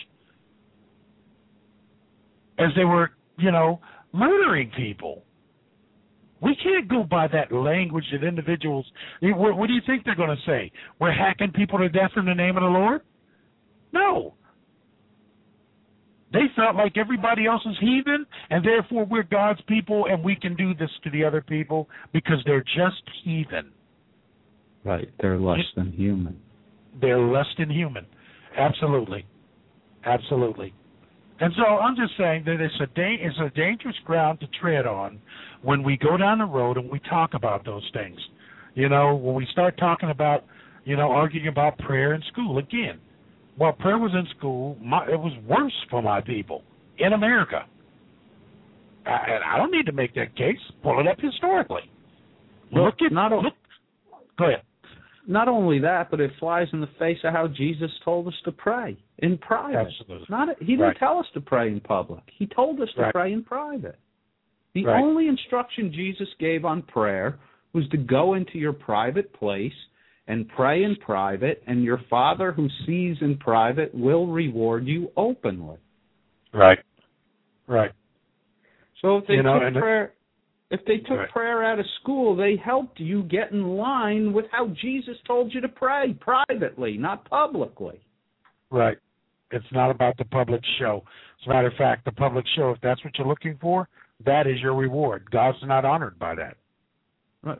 B: as they were, you know, murdering people. We can't go by that language that individuals, what, what do you think they're going to say? We're hacking people to death in the name of the Lord? No. They felt like everybody else is heathen, and therefore we're God's people, and we can do this to the other people because they're just heathen.
C: Right. They're less than human.
B: They're less than human. Absolutely. Absolutely. And so I'm just saying that it's a da- it's a dangerous ground to tread on when we go down the road and we talk about those things. You know, when we start talking about, you know, arguing about prayer in school. Again, while prayer was in school, my, it was worse for my people in America. I, and I don't need to make that case. Pull it up historically.
C: Well,
B: look at
C: not
B: look. Go ahead.
C: Not only that, but it flies in the face of how Jesus told us to pray in private.
B: Absolutely.
C: Not he didn't
B: right.
C: tell us to pray in public. He told us to
B: right.
C: pray in private. The
B: right.
C: only instruction Jesus gave on prayer was to go into your private place and pray in private, and your Father who sees in private will reward you openly.
B: Right. Right.
C: So if they
B: you know,
C: took prayer... If they took
B: right.
C: prayer out of school, they helped you get in line with how Jesus told you to pray, privately, not publicly.
B: Right. It's not about the public show. As a matter of fact, the public show, if that's what you're looking for, that is your reward. God's not honored by that.
C: Right.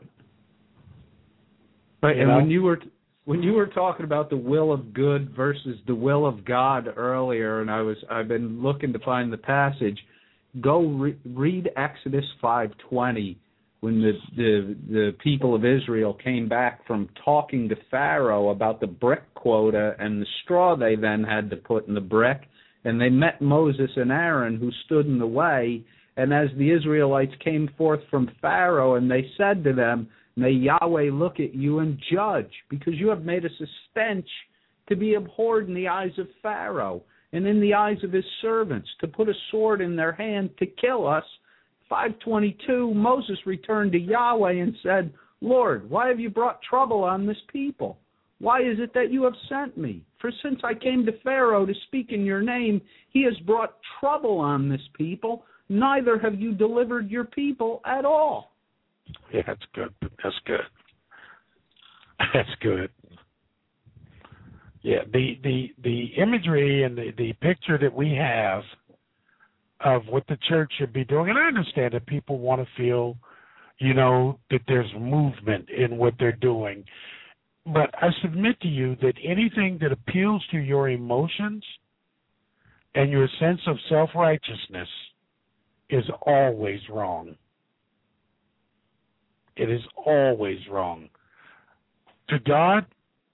C: Right.
B: You
C: and
B: know?
C: when you were when you were talking about the will of good versus the will of God earlier, and I was I've been looking to find the passage. Go re- read Exodus five twenty when the, the the people of Israel came back from talking to Pharaoh about the brick quota and the straw they then had to put in the brick, and they met Moses and Aaron who stood in the way, and as the Israelites came forth from Pharaoh and they said to them, may Yahweh look at you and judge, because you have made us a stench to be abhorred in the eyes of Pharaoh and in the eyes of his servants, to put a sword in their hand to kill us. five twenty-two, Moses returned to Yahweh and said, Lord, why have you brought trouble on this people? Why is it that you have sent me? For since I came to Pharaoh to speak in your name, he has brought trouble on this people. Neither have you delivered your people at all.
B: Yeah, that's good. That's good. That's good. Yeah, the, the, the imagery and the, the picture that we have of what the church should be doing, and I understand that people want to feel, you know, that there's movement in what they're doing, but I submit to you that anything that appeals to your emotions and your sense of self-righteousness is always wrong. It is always wrong. To God,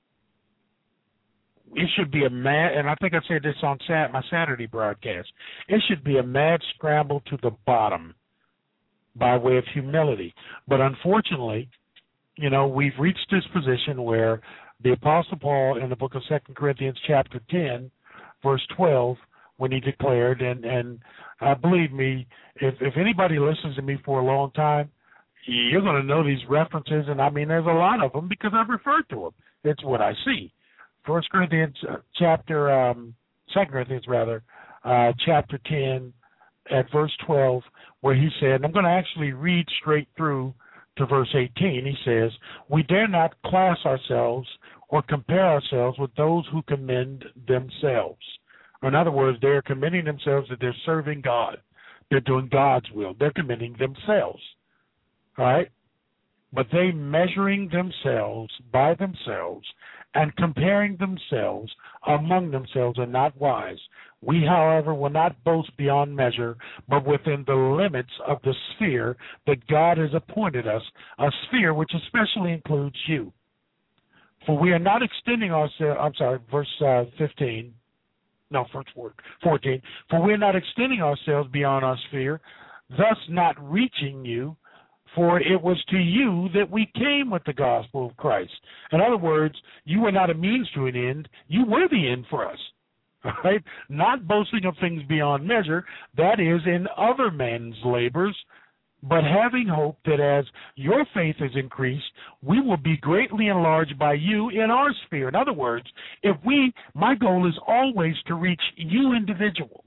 B: it should be a mad, and I think I said this on sat, my Saturday broadcast, it should be a mad scramble to the bottom by way of humility. But unfortunately, you know, we've reached this position where the Apostle Paul in the book of Second Corinthians chapter ten, verse twelve, when he declared, and, and uh, believe me, if, if anybody listens to me for a long time, you're going to know these references, and I mean, there's a lot of them because I've referred to them. It's what I see. First Corinthians uh, chapter, um, Second Corinthians rather, uh, chapter ten, at verse twelve, where he said, and I'm going to actually read straight through to verse eighteen. He says, "We dare not class ourselves or compare ourselves with those who commend themselves." Or in other words, they're commending themselves that they're serving God. They're doing God's will. They're commending themselves. All right? But they measuring themselves by themselves and comparing themselves among themselves are not wise. We, however, will not boast beyond measure, but within the limits of the sphere that God has appointed us, a sphere which especially includes you. For we are not extending ourselves, I'm sorry, verse uh, fifteen, no, verse fourteen. For we are not extending ourselves beyond our sphere, thus not reaching you, for it was to you that we came with the gospel of Christ. In other words, you were not a means to an end, you were the end for us. All right? Not boasting of things beyond measure, that is in other men's labors, but having hope that as your faith is increased, we will be greatly enlarged by you in our sphere. In other words, if we, my goal is always to reach you individuals.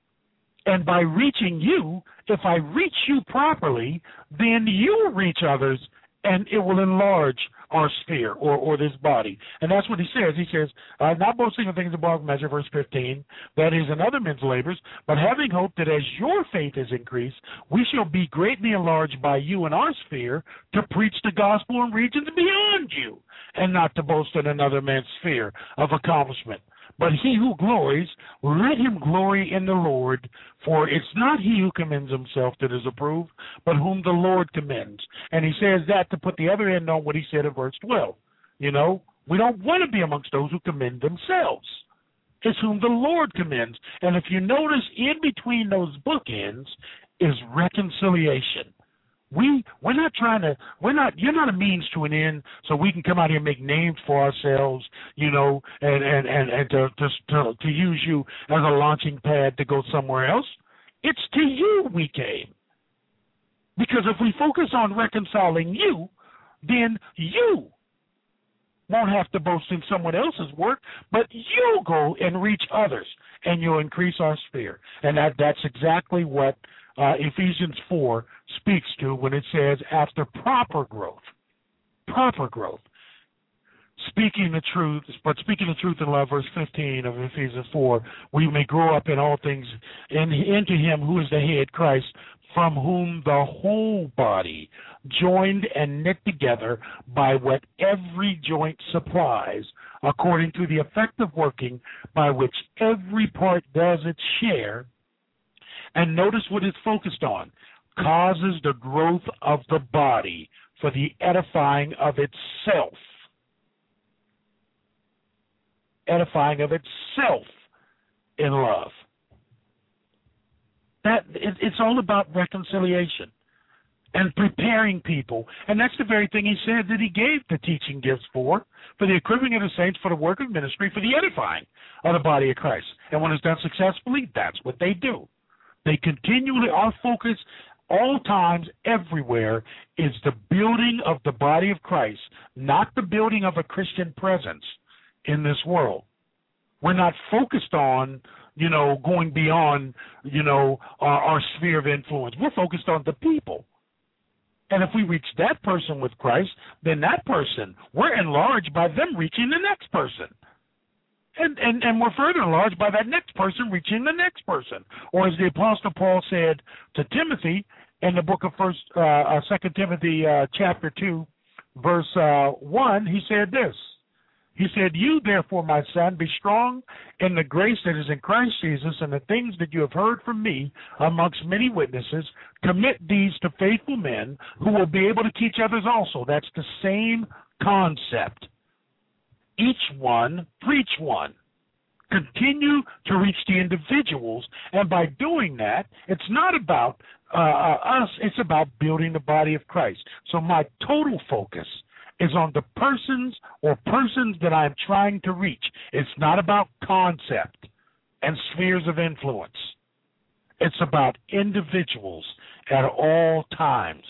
B: And by reaching you, if I reach you properly, then you reach others, and it will enlarge our sphere or, or this body. And that's what he says. He says, uh, not boasting of things above measure, verse fifteen, that is in other men's labors, but having hope that as your faith is increased, we shall be greatly enlarged by you in our sphere to preach the gospel in regions beyond you, and not to boast in another man's sphere of accomplishment. But he who glories, let him glory in the Lord, for it's not he who commends himself that is approved, but whom the Lord commends. And he says that to put the other end on what he said in verse twelve. You know, we don't want to be amongst those who commend themselves. It's whom the Lord commends. And if you notice, in between those bookends is reconciliation. We, we're not trying to, we're not, you're not a means to an end so we can come out here and make names for ourselves, you know, and, and, and, and to, to, to, to use you as a launching pad to go somewhere else. It's to you we came. Because if we focus on reconciling you, then you won't have to boast in someone else's work, but you'll go and reach others, and you'll increase our sphere. And that, that's exactly what Uh, Ephesians four speaks to when it says after proper growth, proper growth, speaking the truth, but speaking the truth in love, verse fifteen of Ephesians four, we may grow up in all things in, into him who is the head, Christ, from whom the whole body, joined and knit together by what every joint supplies, according to the effective working by which every part does its share. And notice what it's focused on. Causes the growth of the body for the edifying of itself. Edifying of itself in love. That it, it's all about reconciliation and preparing people. And that's the very thing he said that he gave the teaching gifts for, for the equipping of the saints, for the work of ministry, for the edifying of the body of Christ. And when it's done successfully, that's what they do. They continually, our focus all times, everywhere, is the building of the body of Christ, not the building of a Christian presence in this world. We're not focused on, you know, going beyond, you know, our, our sphere of influence. We're focused on the people. And if we reach that person with Christ, then that person, we're enlarged by them reaching the next person. And, and and we're further enlarged by that next person reaching the next person. Or as the Apostle Paul said to Timothy in the book of First, uh, uh, Second Timothy uh, chapter two, verse uh, one, he said this. He said, "You therefore, my son, be strong in the grace that is in Christ Jesus, and the things that you have heard from me amongst many witnesses, commit these to faithful men who will be able to teach others also." That's the same concept. Each one, preach one. Continue to reach the individuals, and by doing that, it's not about uh, us, it's about building the body of Christ. So my total focus is on the persons or persons that I'm trying to reach. It's not about concept and spheres of influence. It's about individuals at all times.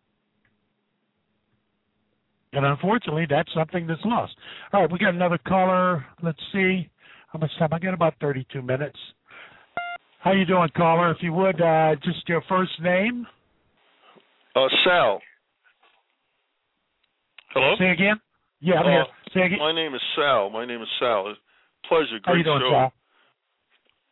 B: And unfortunately, that's something that's lost. All right, we got another caller. Let's see. How much time? I got about thirty-two minutes. How you doing, caller? If you would, uh, just your first name.
D: Uh, Sal. Hello?
B: Say again? Yeah, I'm
D: uh,
B: here. Say again.
D: My name is Sal. My name is Sal. Pleasure. Great
B: How you doing,
D: show.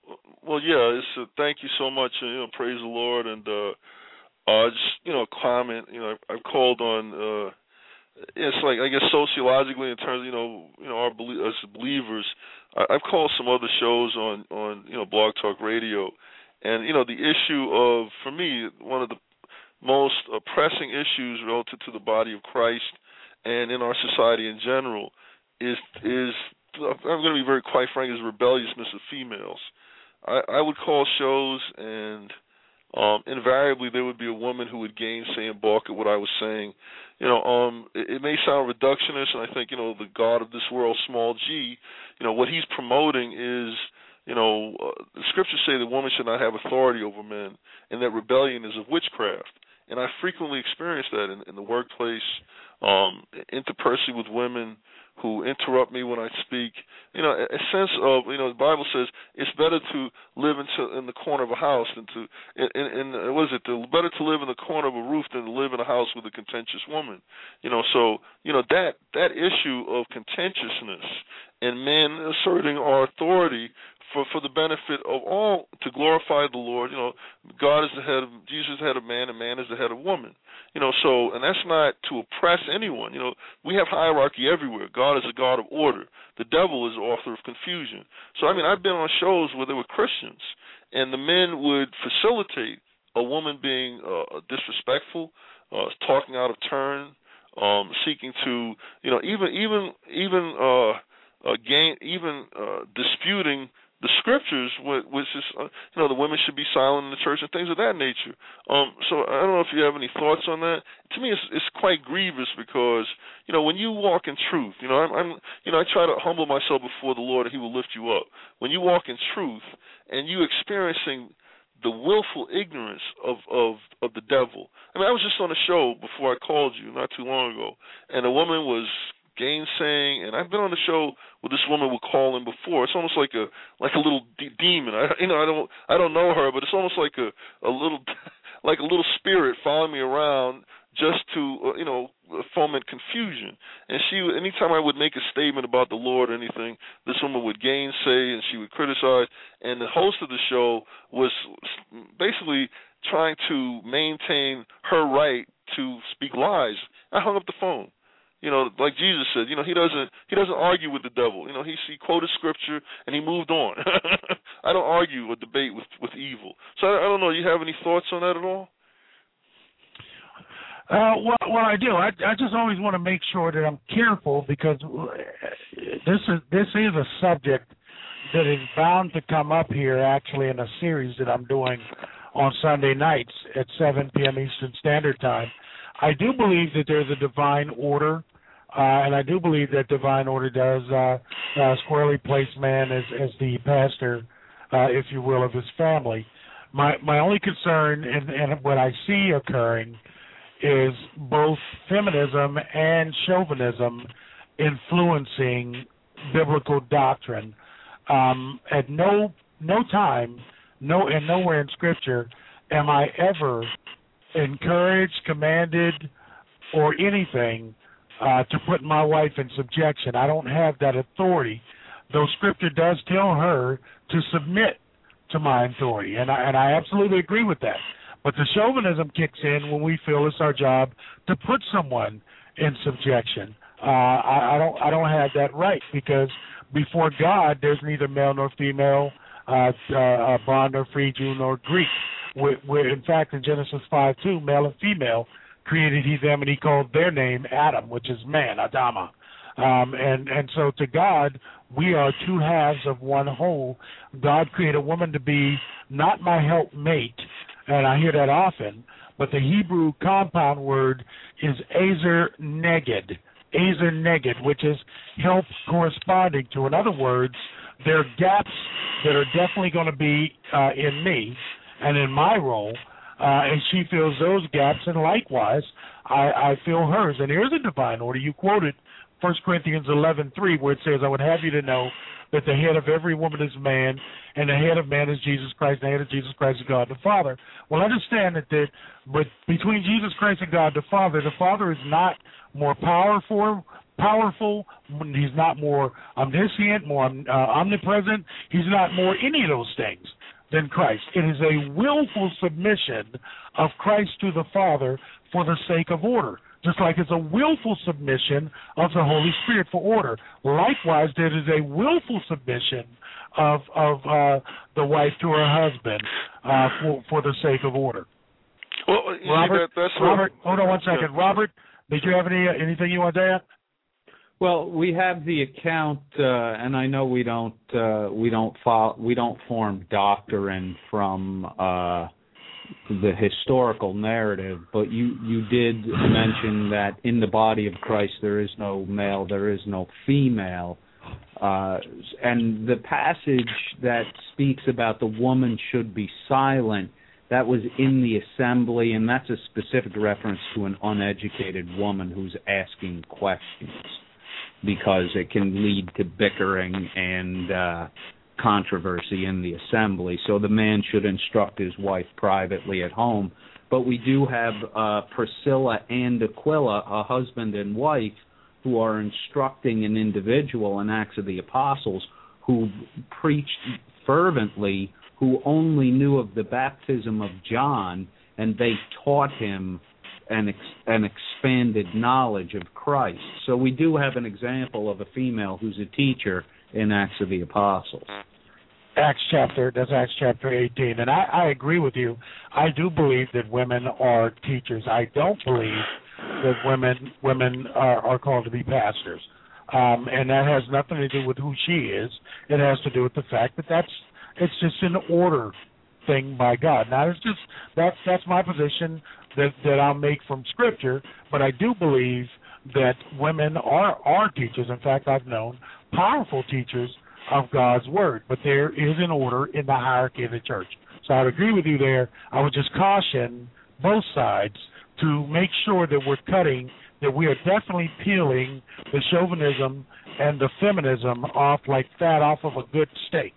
D: well, yeah. It's uh, thank you so much. And, you know, praise the Lord, and uh, uh, just you know, comment. You know, I've, I've called on. Uh, it's like I guess sociologically, in terms of, you know, you know, our as believers, I, I've called some other shows on on you know Blog Talk Radio, and you know, the issue of, for me, one of the most uh, pressing issues relative to the body of Christ and in our society in general is is I'm going to be very quite frank, is rebelliousness of females. I, I would call shows, and um, invariably there would be a woman who would gainsay and balk at what I was saying. You know, um, it, it may sound reductionist, and I think, you know, the God of this world, small g, you know, what he's promoting is, you know, uh, the scriptures say that woman should not have authority over men, and that rebellion is of witchcraft. And I frequently experience that in, in the workplace, um, interpersonally with women who interrupt me when I speak. You know, a, a sense of, you know, the Bible says it's better to live into, in the corner of a house than to, in, in, in what is it, the, better to live in the corner of a roof than to live in a house with a contentious woman. You know, so, you know, that, that issue of contentiousness and men asserting our authority for, for the benefit of all, to glorify the Lord. You know, God is the head of, Jesus is the head of man, and man is the head of woman. You know, so, and that's not to oppress anyone. You know, we have hierarchy everywhere. God is a God of order. The devil is the author of confusion. So, I mean, I've been on shows where there were Christians, and the men would facilitate a woman being uh, disrespectful, uh, talking out of turn, um, seeking to, you know, even, even, even, uh, uh, gain, even uh, disputing the scriptures, which is, uh, you know, the women should be silent in the church and things of that nature. Um, so I don't know if you have any thoughts on that. To me, it's, it's quite grievous because, you know, when you walk in truth, you know, I'm, I'm, you know, I try to humble myself before the Lord, and He will lift you up. When you walk in truth and you experiencing the willful ignorance of, of, of the devil. I mean, I was just on a show before I called you not too long ago, and a woman was gainsaying, and I've been on the show where this woman would call in before. It's almost like a like a little de- demon. I, you know, I don't I don't know her, but it's almost like a, a little like a little spirit following me around just to uh, you know foment confusion. And she, anytime I would make a statement about the Lord or anything, this woman would gainsay and she would criticize. And the host of the show was basically trying to maintain her right to speak lies. I hung up the phone. You know, like Jesus said, you know, he doesn't he doesn't argue with the devil. You know, he he quoted scripture and he moved on. I don't argue or debate with, with evil. So I, I don't know. You have any thoughts on that at all?
B: Uh, well, well, I do. I, I just always want to make sure that I'm careful because this is this is a subject that is bound to come up here. Actually, in a series that I'm doing on Sunday nights at seven p.m. Eastern Standard Time. I do believe that there's a divine order, uh, and I do believe that divine order does uh, uh, squarely place man as, as the pastor, uh, if you will, of his family. My my only concern, and, and what I see occurring, is both feminism and chauvinism influencing biblical doctrine. Um, at no no time, no and nowhere in Scripture am I ever encouraged, commanded, or anything uh, to put my wife in subjection. I don't have that authority, though Scripture does tell her to submit to my authority, and I, and I absolutely agree with that. But the chauvinism kicks in when we feel it's our job to put someone in subjection. Uh, I, I don't I don't have that right because before God, there's neither male nor female, uh, uh, bond nor free, Jew nor Greek. We're, we're, in fact, in Genesis five two, male and female created he them, and he called their name Adam, which is man, Adama. Um, and, and so to God, we are two halves of one whole. God created woman to be not my helpmate, and I hear that often, but the Hebrew compound word is ezer neged, ezer neged, which is help corresponding to. In other words, there are gaps that are definitely going to be uh, in me and in my role, uh, and she fills those gaps, and likewise, I, I fill hers. And here's a divine order. You quoted First Corinthians eleven three, where it says, I would have you to know that the head of every woman is man, and the head of man is Jesus Christ, and the head of Jesus Christ is God the Father. Well, understand that, that but between Jesus Christ and God the Father, the Father is not more powerful, powerful. He's not more omniscient, more uh, omnipresent. He's not more any of those things than Christ. It is a willful submission of Christ to the Father for the sake of order, just like it's a willful submission of the Holy Spirit for order. Likewise, there is a willful submission of of uh, the wife to her husband uh, for for the sake of order.
D: Well,
B: Robert,
D: that, that's
B: Robert,
D: what,
B: hold on one second.
D: Yeah.
B: Robert, did you have any anything you want to add?
C: Well, we have the account, uh, and I know we don't uh, we don't follow, we don't form doctrine from uh, the historical narrative, but you you did mention that in the body of Christ there is no male, there is no female, uh, and the passage that speaks about the woman should be silent, that was in the assembly, and that's a specific reference to an uneducated woman who's asking questions, because it can lead to bickering and uh, controversy in the assembly. So the man should instruct his wife privately at home. But we do have uh, Priscilla and Aquila, a husband and wife, who are instructing an individual in Acts of the Apostles who preached fervently, who only knew of the baptism of John, and they taught him an, ex- an expanded knowledge of Christ. So we do have an example of a female who's a teacher in Acts of the Apostles.
B: Acts chapter, that's Acts chapter eighteen, and I, I agree with you. I do believe that women are teachers. I don't believe that women women are, are called to be pastors, um, and that has nothing to do with who she is. It has to do with the fact that that's it's just an order thing by God. Now, it's just that's that's my position that that I'll make from Scripture, but I do believe that women are are teachers. In fact, I've known powerful teachers of God's Word, but there is an order in the hierarchy of the church. So I would agree with you there. I would just caution both sides to make sure that we're cutting, that we are definitely peeling the chauvinism and the feminism off like fat off of a good steak.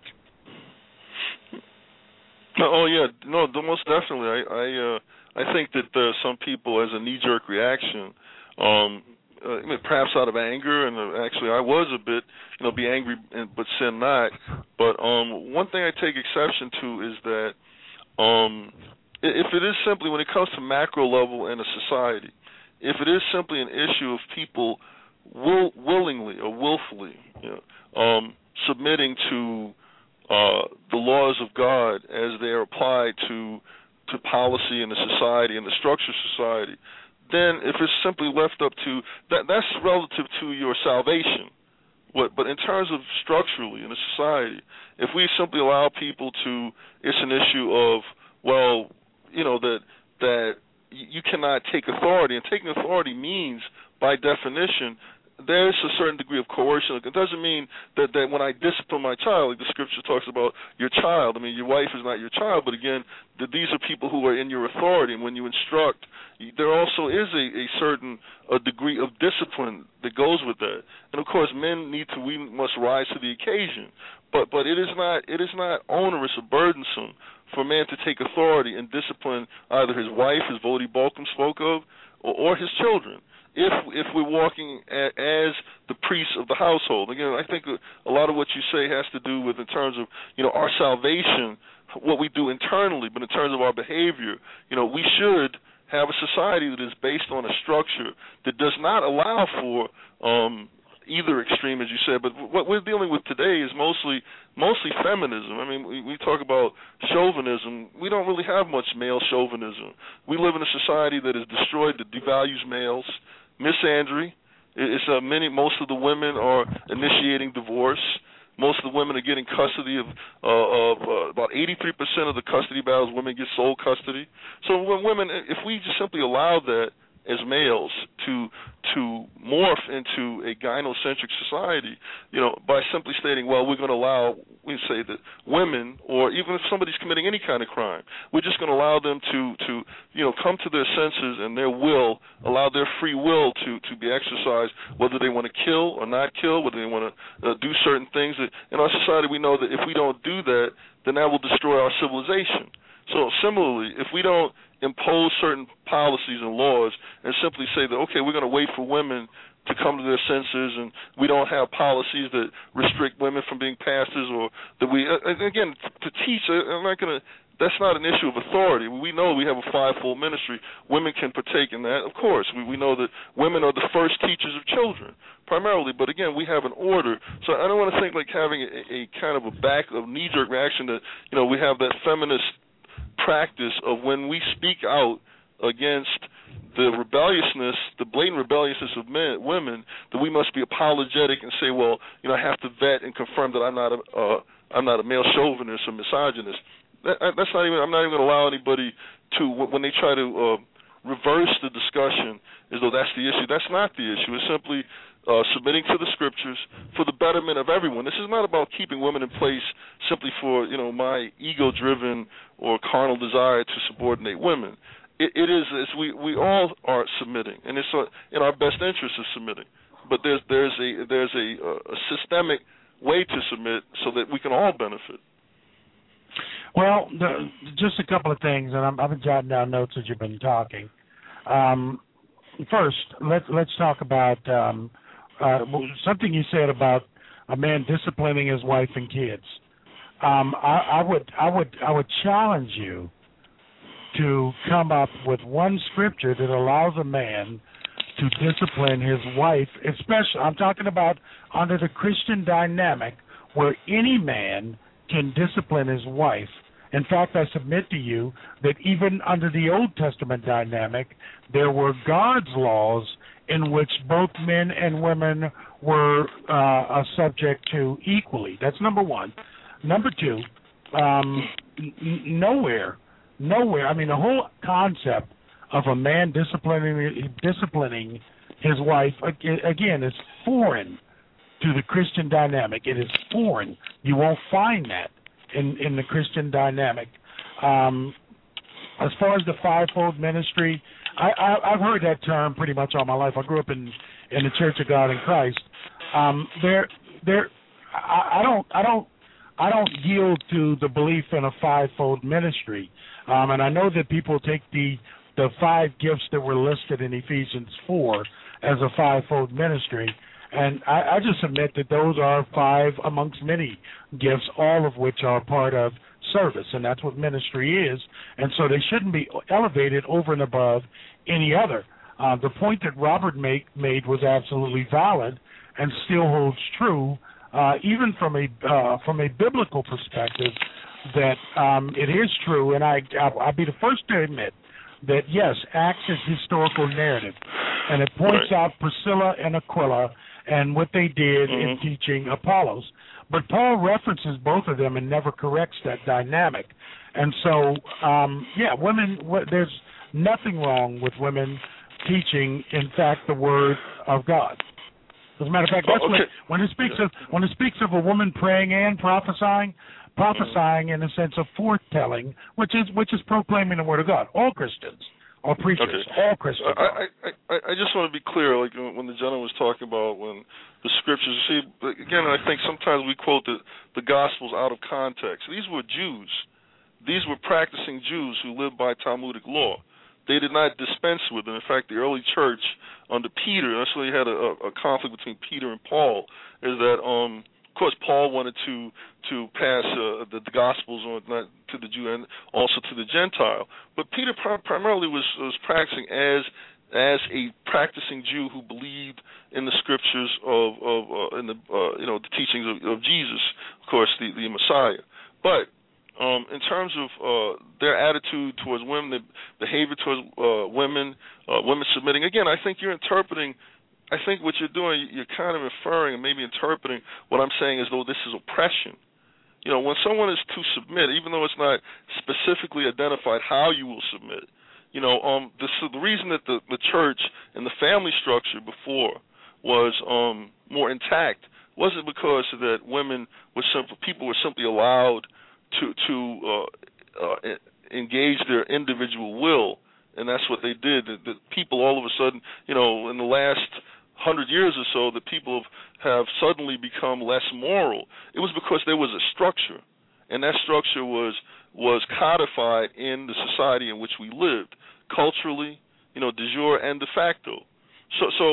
D: Oh yeah, no, most definitely. I I, uh, I think that uh, some people, as a knee-jerk reaction, um, uh, I mean, perhaps out of anger, and uh, actually I was a bit, you know, be angry and, but sin not. But um, one thing I take exception to is that um, if it is simply, when it comes to macro level in a society, if it is simply an issue of people will, willingly or willfully, you know, um, submitting to Uh, the laws of God as they are applied to to policy in the society and the structure of society, then if it's simply left up to that, that's relative to your salvation. What, but in terms of structurally in a society, if we simply allow people to, it's an issue of, well, you know, that that you cannot take authority, and taking authority means, by definition, there's a certain degree of coercion. It doesn't mean that, that when I discipline my child, like the scripture talks about your child, I mean, your wife is not your child, but again, that these are people who are in your authority, and when you instruct, there also is a, a certain a degree of discipline that goes with that. And of course, men need to, we must rise to the occasion. But but it is not it is not onerous or burdensome for a man to take authority and discipline either his wife, as Vodi Balcom spoke of, or, or his children. If if we're walking a, as the priests of the household. Again, I think a lot of what you say has to do with, in terms of, you know, our salvation, what we do internally, but in terms of our behavior, you know, we should have a society that is based on a structure that does not allow for um, either extreme, as you said. But what we're dealing with today is mostly mostly feminism. I mean, we, we talk about chauvinism. We don't really have much male chauvinism. We live in a society that is destroyed, that devalues males. Misandry, it's uh, many. Most of the women are initiating divorce. Most of the women are getting custody of, uh, of uh, about eighty-three percent of the custody battles. Women get sole custody. So when women, if we just simply allow that as males to to morph into a gynocentric society, you know, by simply stating, well, we're going to allow, we say that women, or even if somebody's committing any kind of crime, we're just going to allow them to, to, you know, come to their senses and their will, allow their free will to, to be exercised, whether they want to kill or not kill, whether they want to uh, do certain things. In our society, we know that if we don't do that, then that will destroy our civilization. So similarly, if we don't impose certain policies and laws and simply say that, okay, we're going to wait for women to come to their senses, and we don't have policies that restrict women from being pastors, or that we, uh, again, to teach, I'm not going to, that's not an issue of authority. We know we have a fivefold ministry. Women can partake in that, of course. We, we know that women are the first teachers of children, primarily, but again, we have an order. So I don't want to think like having a, a kind of a back of knee-jerk reaction that, you know, we have that feminist practice of when we speak out against the rebelliousness, the blatant rebelliousness of men, women, that we must be apologetic and say, well, you know, I have to vet and confirm that I'm not a, uh, I'm not a male chauvinist or misogynist. That, that's not even. I'm not even going to allow anybody to, when they try to uh, reverse the discussion as though that's the issue. That's not the issue. It's simply uh, submitting to the scriptures for the betterment of everyone. This is not about keeping women in place simply for, you know, my ego-driven or carnal desire to subordinate women. It, it is. It's, we we all are submitting, and it's uh, in our best interest of submitting. But there's there's a there's a, a systemic way to submit so that we can all benefit.
B: Well, the, just a couple of things, and I'm, I've been jotting down notes as you've been talking. Um, first, let's let's talk about um, uh, something you said about a man disciplining his wife and kids. Um, I, I would I would I would challenge you to come up with one scripture that allows a man to discipline his wife, especially I'm talking about under the Christian dynamic, where any man can discipline his wife. In fact, I submit to you that even under the Old Testament dynamic, there were God's laws in which both men and women were uh, subject to equally. That's number one. Number two, um, n- nowhere, nowhere, I mean, the whole concept of a man disciplining disciplining his wife, again, is foreign to the Christian dynamic. It is foreign. You won't find that in, in the Christian dynamic. Um, as far as the fivefold ministry, I, I, I've heard that term pretty much all my life. I grew up in, in the Church of God in Christ. Um, there, there, I, I don't, I don't, I don't yield to the belief in a fivefold ministry. Um, and I know that people take the the five gifts that were listed in Ephesians four as a fivefold ministry. And I, I just admit that those are five amongst many gifts, all of which are part of service, and that's what ministry is. And so they shouldn't be elevated over and above any other. Uh, the point that Robert make, made was absolutely valid and still holds true, uh, even from a uh, from a biblical perspective, that um, it is true. And I, I'll be the first to admit that, yes, Acts is historical narrative, and it points right. out Priscilla and Aquila and what they did mm-hmm. in teaching Apollos. But Paul references both of them and never corrects that dynamic. And so, um, yeah, women, w- there's nothing wrong with women teaching, in fact, the Word of God. As a matter of fact, that's
D: oh, okay.
B: what, when it speaks of when it speaks of a woman praying and prophesying, prophesying in a sense of foretelling, which is which is proclaiming the Word of God. All Christians, all preachers,
D: okay.
B: all Christians.
D: I, I, I, I just want to be clear, like when the gentleman was talking about when the scriptures, see, again, I think sometimes we quote the, the Gospels out of context. These were Jews. These were practicing Jews who lived by Talmudic law. They did not dispense with it. In fact, the early church under Peter, that's why you had a, a conflict between Peter and Paul, is that, um, of course, Paul wanted to to pass uh, the, the Gospels on not to the Jew and also to the Gentile. But Peter pr- primarily was, was practicing as as a practicing Jew who believed in the scriptures of of uh, in the uh, you know the teachings of, of Jesus, of course, the, the Messiah. But Um, in terms of uh, their attitude towards women, their behavior towards uh, women, uh, women submitting, again, I think you're interpreting, I think what you're doing, you're kind of inferring and maybe interpreting what I'm saying as though this is oppression. You know, when someone is to submit, even though it's not specifically identified how you will submit, you know, um, the, so the reason that the, the church and the family structure before was um, more intact wasn't because that women were simple, people were simply allowed to to uh, uh, engage their individual will, and that's what they did. The, the people all of a sudden, you know, in the last hundred years or so, the people have, have suddenly become less moral. It was because there was a structure, and that structure was was codified in the society in which we lived, culturally, you know, de jure and de facto. So, so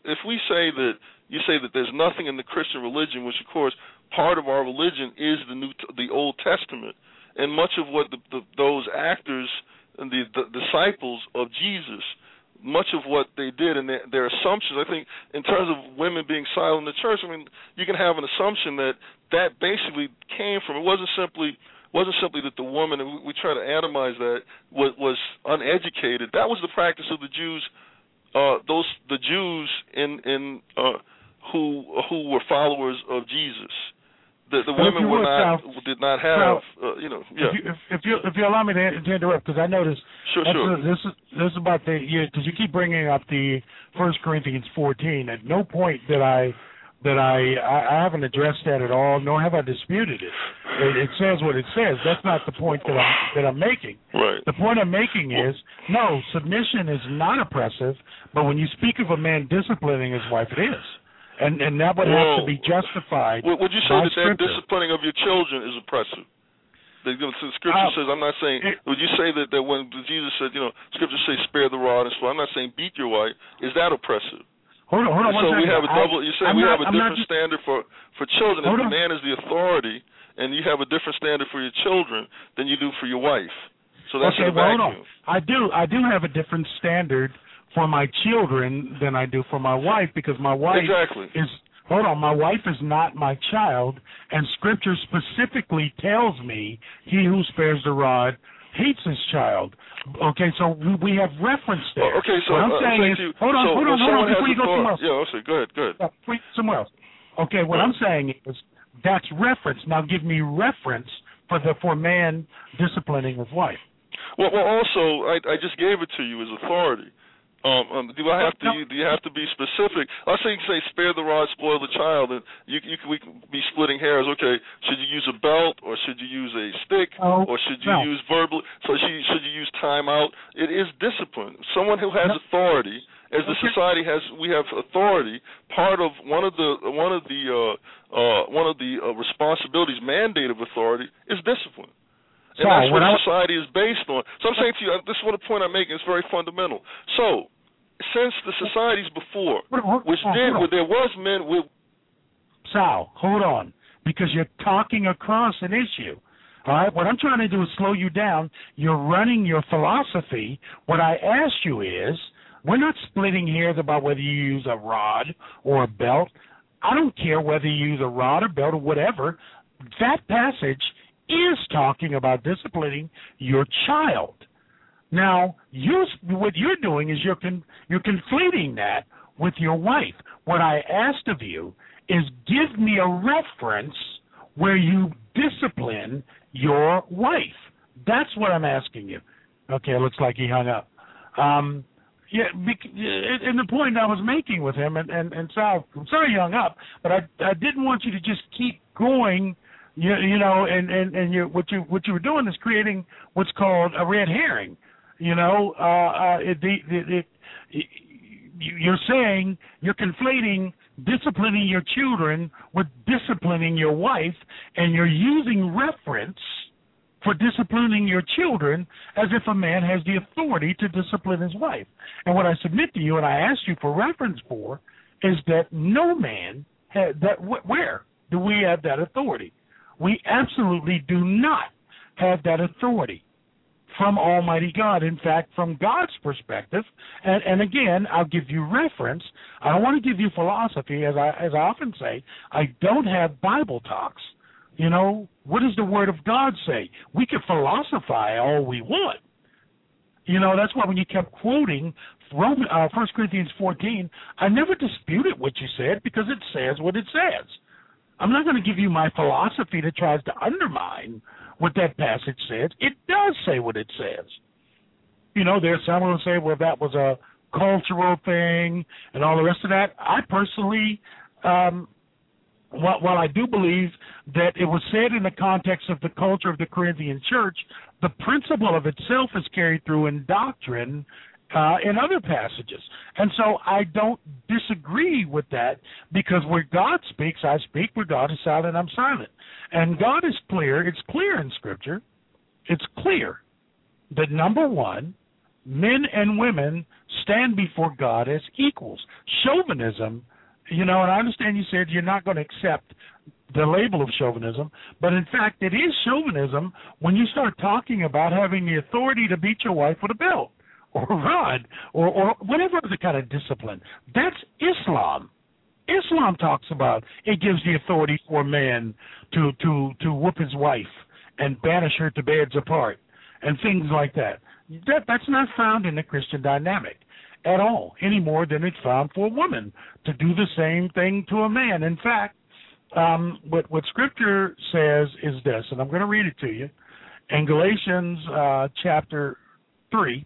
D: if we say that you say that there's nothing in the Christian religion, which of course part of our religion is the new, the Old Testament, and much of what the, the, those actors and the, the disciples of Jesus, much of what they did and their, their assumptions, I think, in terms of women being silent in the church, I mean, you can have an assumption that that basically came from, it wasn't simply wasn't simply that the woman, and we, we try to atomize that, was, was uneducated. That was the practice of the Jews, uh, those the Jews in in uh, who who were followers of Jesus. The, the women were not Sal, did not have, Sal, uh, you know, yeah.
B: If you, if, if you if you allow me to, to interrupt, because I noticed.
D: Sure, sure.
B: This is this is about the because you, you keep bringing up the First Corinthians fourteen. At no point did I. That I, I haven't addressed that at all, nor have I disputed it. it. It says what it says. That's not the point that I'm that I'm making.
D: Right.
B: The point I'm making is no, submission is not oppressive, but when you speak of a man disciplining his wife, it is, and and that would
D: well,
B: have to be justified.
D: Would you say that
B: scripture.
D: that disciplining of your children is oppressive? The, the Scripture uh, says, I'm not saying. It, would you say that, that when Jesus said, you know, Scripture says, spare the rod and spoil? I'm not saying beat your wife. Is that oppressive?
B: Hold on, hold on.
D: So
B: one
D: we
B: second.
D: have a double. You say
B: I'm
D: we
B: not,
D: have a
B: I'm
D: different
B: just,
D: standard for, for children. If the man is the authority, and you have a different standard for your children than you do for your wife. So that's
B: okay.
D: in a
B: Well,
D: vacuum.
B: hold on. I do. I do have a different standard for my children than I do for my wife because my wife
D: exactly.
B: is. Hold on. My wife is not my child, and Scripture specifically tells me, "He who spares the rod hates his child." Okay, so we have reference there.
D: Oh, okay, so
B: what I'm
D: uh,
B: saying is,
D: you,
B: hold on,
D: so
B: hold on, hold on, before you go somewhere else.
D: Yeah, I'll say, go ahead, go ahead.
B: Uh, wait, somewhere else. Okay, what
D: right.
B: I'm saying is that's reference. Now give me reference for the for man disciplining his wife.
D: Well, well, also, I, I just gave it to you as authority. Um, um, do I have to?
B: No.
D: Do you have to be specific? Let's say you say spare the rod, spoil the child, and you, you we can be splitting hairs. Okay, should you use a belt or should you use a stick
B: oh,
D: or should you
B: no.
D: use verbal? So should you, should you use timeout? It is discipline. Someone who has
B: no.
D: authority, as the
B: okay.
D: society has, we have authority. Part of one of the one of the uh, uh, one of the uh, responsibilities, mandate of authority, is discipline. And
B: Sorry,
D: that's what
B: I,
D: society is based on. So I'm saying to you, this is what a point I'm making. It's very fundamental. So, since the societies before, which did, where there was men with...
B: Sal, hold on, because you're talking across an issue. All right, what I'm trying to do is slow you down. You're running your philosophy. What I asked you is, we're not splitting hairs about whether you use a rod or a belt. I don't care whether you use a rod or belt or whatever. That passage is talking about disciplining your child. Now, you, what you're doing is you're con, you're conflating that with your wife. What I asked of you is give me a reference where you discipline your wife. That's what I'm asking you. Okay, it looks like he hung up. Um, yeah, and the point I was making with him, and, and, and Sal, I'm sorry you hung up, but I, I didn't want you to just keep going. You, you know, and, and, and you, what you what you were doing is creating what's called a red herring. You know, uh, uh, it, it, it, it, you're saying you're conflating disciplining your children with disciplining your wife, and you're using reference for disciplining your children as if a man has the authority to discipline his wife. And what I submit to you, and I asked you for reference for, is that no man had that. Where do we have that authority? We absolutely do not have that authority from Almighty God. In fact, from God's perspective, and, and again, I'll give you reference. I don't want to give you philosophy, as I as I often say. I don't have Bible talks. You know, what does the Word of God say? We can philosophize all we want. You know, that's why when you kept quoting Roman, uh, First Corinthians fourteen, I never disputed what you said because it says what it says. I'm not going to give you my philosophy that tries to undermine what that passage says. It does say what it says. You know, there's someone who say, well, that was a cultural thing and all the rest of that. I personally, um, while, while I do believe that it was said in the context of the culture of the Corinthian church, the principle of itself is carried through in doctrine Uh, in other passages. And so I don't disagree with that because where God speaks, I speak. Where God is silent, I'm silent. And God is clear. It's clear in Scripture. It's clear that, number one, men and women stand before God as equals. Chauvinism, you know, and I understand you said you're not going to accept the label of chauvinism, but in fact it is chauvinism when you start talking about having the authority to beat your wife with a belt or a rod or, or whatever other kind of discipline. That's Islam. Islam talks about it gives the authority for a man to, to, to whoop his wife and banish her to beds apart and things like that. That that's not found in the Christian dynamic at all, any more than it's found for a woman to do the same thing to a man. In fact, um, what, what Scripture says is this, and I'm going to read it to you. In Galatians uh, chapter three,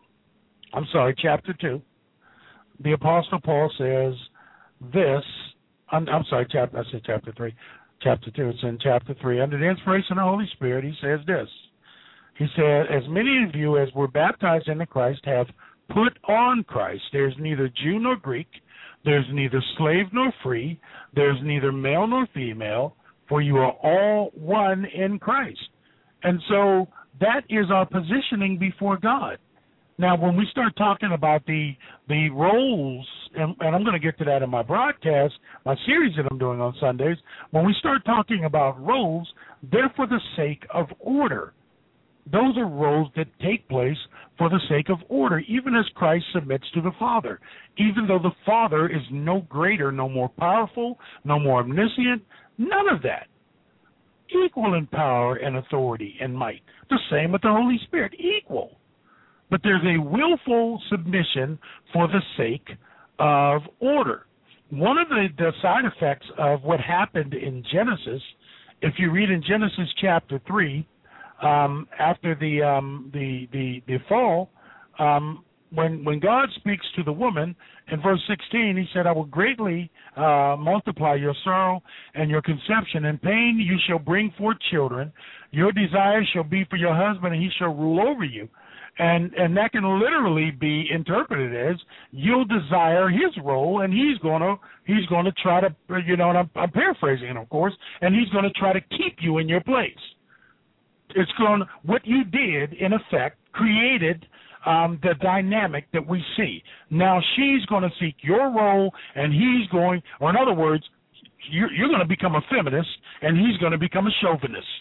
B: I'm sorry, chapter two, the Apostle Paul says this, I'm, I'm sorry, chapter, I said chapter three, chapter two, it's in chapter three. Under the inspiration of the Holy Spirit, he says this. He said, as many of you as were baptized into Christ have put on Christ. There's neither Jew nor Greek. There's neither slave nor free. There's neither male nor female, for you are all one in Christ. And so that is our positioning before God. Now, when we start talking about the the roles, and, and I'm going to get to that in my broadcast, my series that I'm doing on Sundays, when we start talking about roles, they're for the sake of order. Those are roles that take place for the sake of order, even as Christ submits to the Father. Even though the Father is no greater, no more powerful, no more omniscient, none of that. Equal in power and authority and might. The same with the Holy Spirit, equal. But there's a willful submission for the sake of order. One of the, the side effects of what happened in Genesis, if you read in Genesis chapter three, Um, after the, um, the the the fall, um, when when God speaks to the woman in verse sixteen, he said, "I will greatly uh, multiply your sorrow and your conception. In pain you shall bring forth children. Your desire shall be for your husband, and he shall rule over you." And and that can literally be interpreted as you'll desire his role, and he's gonna he's gonna try to, you know, and I'm, I'm paraphrasing, of course, and he's gonna try to keep you in your place. It's going, what you did, in effect, created um, the dynamic that we see. Now she's going to seek your role, and he's going, or in other words, you're, you're going to become a feminist, and he's going to become a chauvinist.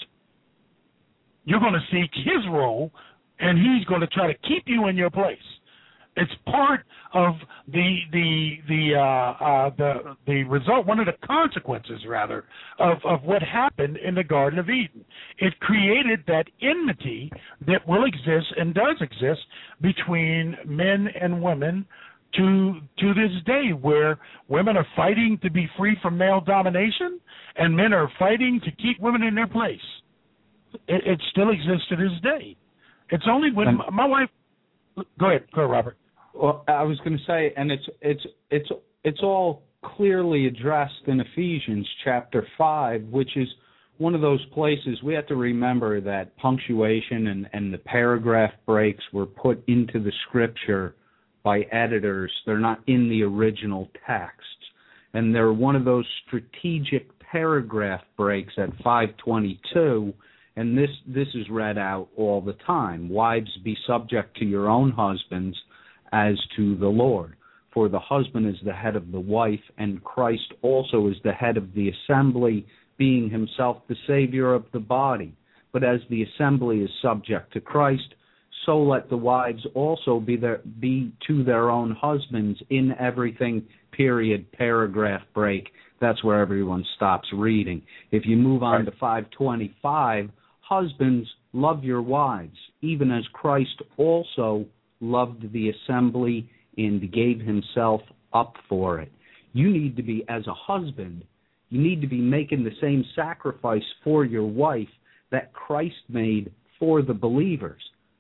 B: You're going to seek his role, and he's going to try to keep you in your place. It's part of the the the uh, uh, the the result, one of the consequences, rather, of, of what happened in the Garden of Eden. It created that enmity that will exist and does exist between men and women to to this day, where women are fighting to be free from male domination, and men are fighting to keep women in their place. It, it still exists to this day. It's only when and, my wife. Go ahead, go ahead, Robert.
C: Well, I was going to say, and it's it's it's it's all clearly addressed in Ephesians chapter five, which is one of those places we have to remember that punctuation and, and the paragraph breaks were put into the Scripture by editors. They're not in the original texts, and they're one of those strategic paragraph breaks at five twenty-two. And this this is read out all the time. Wives, be subject to your own husbands as to the Lord. For the husband is the head of the wife, and Christ also is the head of the assembly, being himself the Savior of the body. But as the assembly is subject to Christ, so let the wives also be their, be to their own husbands in everything, period, paragraph break. That's where everyone stops reading. If you move on to five twenty-five, husbands, love your wives, even as Christ also loved the assembly and gave himself up for it. You need to be, as a husband, you need to be making the same sacrifice for your wife that Christ made for the believers.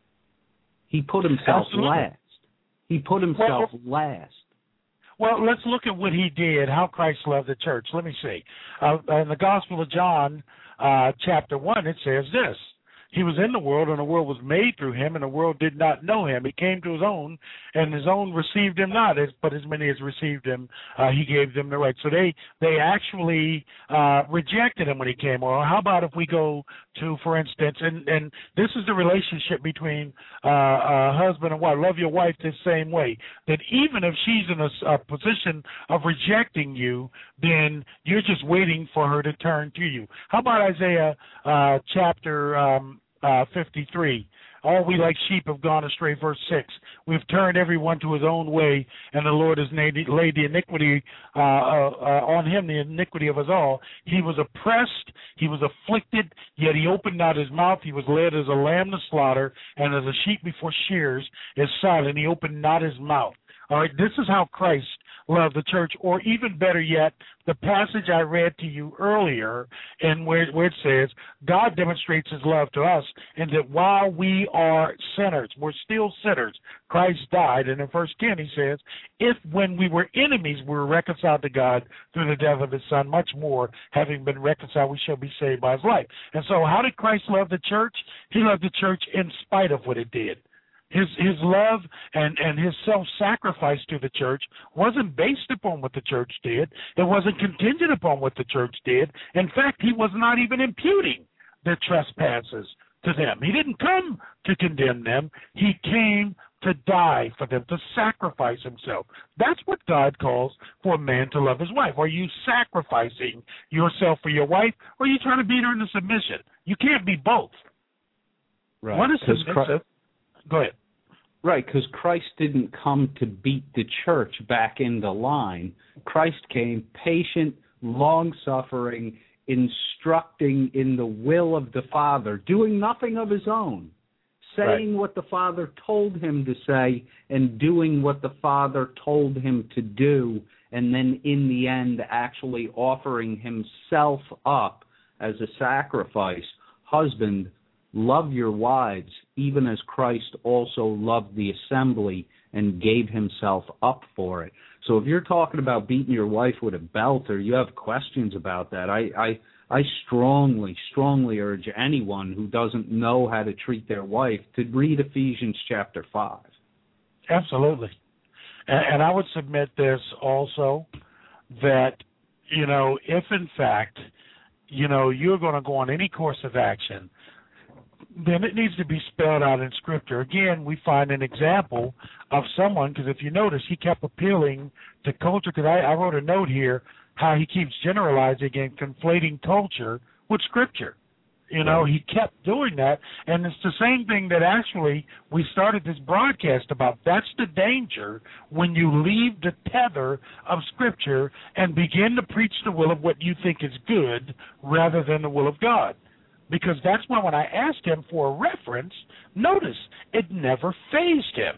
C: He put himself
B: Absolutely.
C: last. He put himself well, last.
B: Well, let's look at what he did, how Christ loved the church. Let me see. Uh, in the Gospel of John, uh, chapter one, it says this. He was in the world, and the world was made through him, and the world did not know him. He came to his own, and his own received him not. But as many as received him, uh, he gave them the right. So they they actually uh, rejected him when he came. Or how about if we go to, for instance, and, and this is the relationship between uh, uh, husband and wife. Love your wife the same way. That even if she's in a, a position of rejecting you, then you're just waiting for her to turn to you. How about Isaiah uh, chapter um, uh, fifty-three? All we like sheep have gone astray, verse six. We've turned everyone to his own way, and the Lord has laid the iniquity uh, uh, uh, on him, the iniquity of us all. He was oppressed, he was afflicted, yet he opened not his mouth. He was led as a lamb to slaughter, and as a sheep before shears is silent. He opened not his mouth. All right, this is how Christ loved the church, or even better yet, the passage I read to you earlier, and where, where it says, God demonstrates his love to us, and that while we are sinners, we're still sinners, Christ died. And in First ten he says, if when we were enemies we were reconciled to God through the death of his Son, much more, having been reconciled, we shall be saved by his life. And so how did Christ love the church? He loved the church in spite of what it did. His his love and, and his self-sacrifice to the church wasn't based upon what the church did. It wasn't contingent upon what the church did. In fact, he was not even imputing their trespasses to them. He didn't come to condemn them. He came to die for them, to sacrifice himself. That's what God calls for a man to love his wife. Are you sacrificing yourself for your wife, or are you trying to beat her into submission? You can't be both.
C: Right.
B: One is submissive.
C: Christ,
B: Go ahead.
C: Right, because Christ didn't come to beat the church back into line. Christ came patient, long-suffering, instructing in the will of the Father, doing nothing of his own, saying right. what the Father told him to say and doing what the Father told him to do, and then in the end actually offering himself up as a sacrifice. Husband, love your wives, even as Christ also loved the assembly and gave himself up for it. So if you're talking about beating your wife with a belt, or you have questions about that, I, I, I strongly, strongly urge anyone who doesn't know how to treat their wife to read Ephesians chapter five.
B: Absolutely. And, and I would submit this also, that, you know, if in fact, you know, you're going to go on any course of action, then it needs to be spelled out in Scripture. Again, we find an example of someone, because if you notice, he kept appealing to culture, because I, I wrote a note here how he keeps generalizing and conflating culture with Scripture. You know, he kept doing that, and it's the same thing that actually we started this broadcast about. That's the danger when you leave the tether of Scripture and begin to preach the will of what you think is good rather than the will of God. Because that's why when I asked him for a reference, notice, it never fazed him.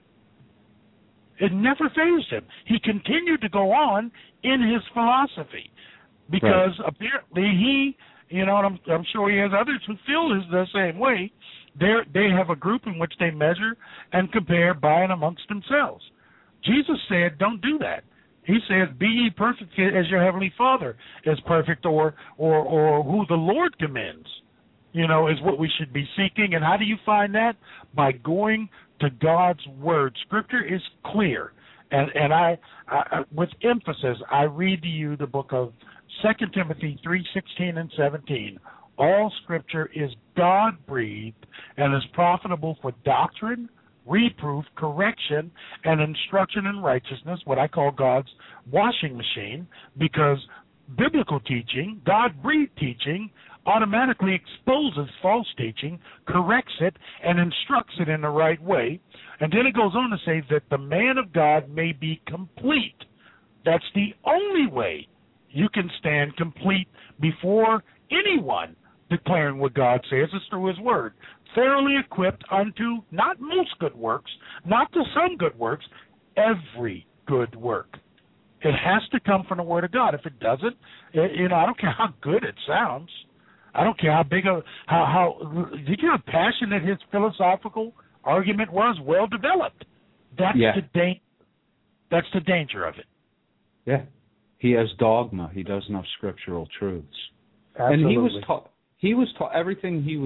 B: It never fazed him. He continued to go on in his philosophy because right. apparently he, you know, and I'm, I'm sure he has others who feel the same way. They they have a group in which they measure and compare by and amongst themselves. Jesus said, don't do that. He says, be ye perfect as your heavenly Father is perfect, or, or, or who the Lord commends, you know, is what we should be seeking. And how do you find that? By going to God's Word. Scripture is clear. And, and I, I, with emphasis, I read to you the book of Second Timothy three sixteen and seventeen. All Scripture is God-breathed and is profitable for doctrine, reproof, correction, and instruction in righteousness, what I call God's washing machine, because biblical teaching, God-breathed teaching, automatically exposes false teaching, corrects it, and instructs it in the right way. And then it goes on to say that the man of God may be complete. That's the only way you can stand complete before anyone declaring what God says is through his word. Thoroughly equipped unto not most good works, not to some good works, every good work. It has to come from the Word of God. If it doesn't, it, you know, I don't care how good it sounds. I don't care how big a how how did you know how passionate his philosophical argument was, well developed. That's
C: yeah.
B: the da- That's the danger of it.
C: Yeah, he has dogma. He doesn't have scriptural truths.
B: Absolutely.
C: And he was taught. He was taught everything he was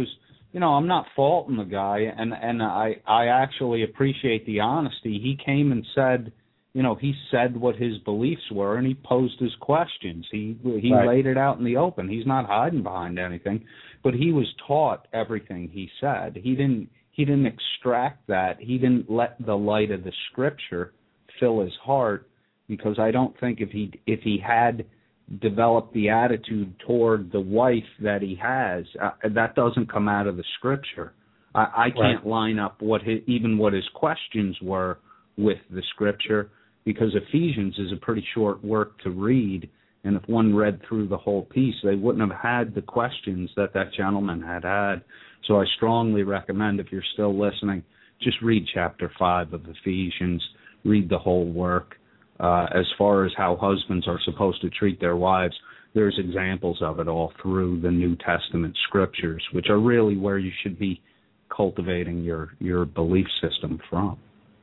C: you know, I'm not faulting the guy, and and I I actually appreciate the honesty. He came and said, you know, he said what his beliefs were, and he posed his questions. He he
B: right.
C: laid it out in the open. He's not hiding behind anything, but he was taught everything he said. He didn't he didn't extract that. He didn't let the light of the Scripture fill his heart, because I don't think if he if he had developed the attitude toward the wife that he has, uh, that doesn't come out of the Scripture. I, I can't right. line up what his, even what his questions were with the Scripture, because Ephesians is a pretty short work to read, and if one read through the whole piece, they wouldn't have had the questions that that gentleman had had. So I strongly recommend, if you're still listening, just read chapter five of Ephesians, read the whole work. Uh, as far as how husbands are supposed to treat their wives, there's examples of it all through the New Testament scriptures, which are really where you should be cultivating your, your belief system from.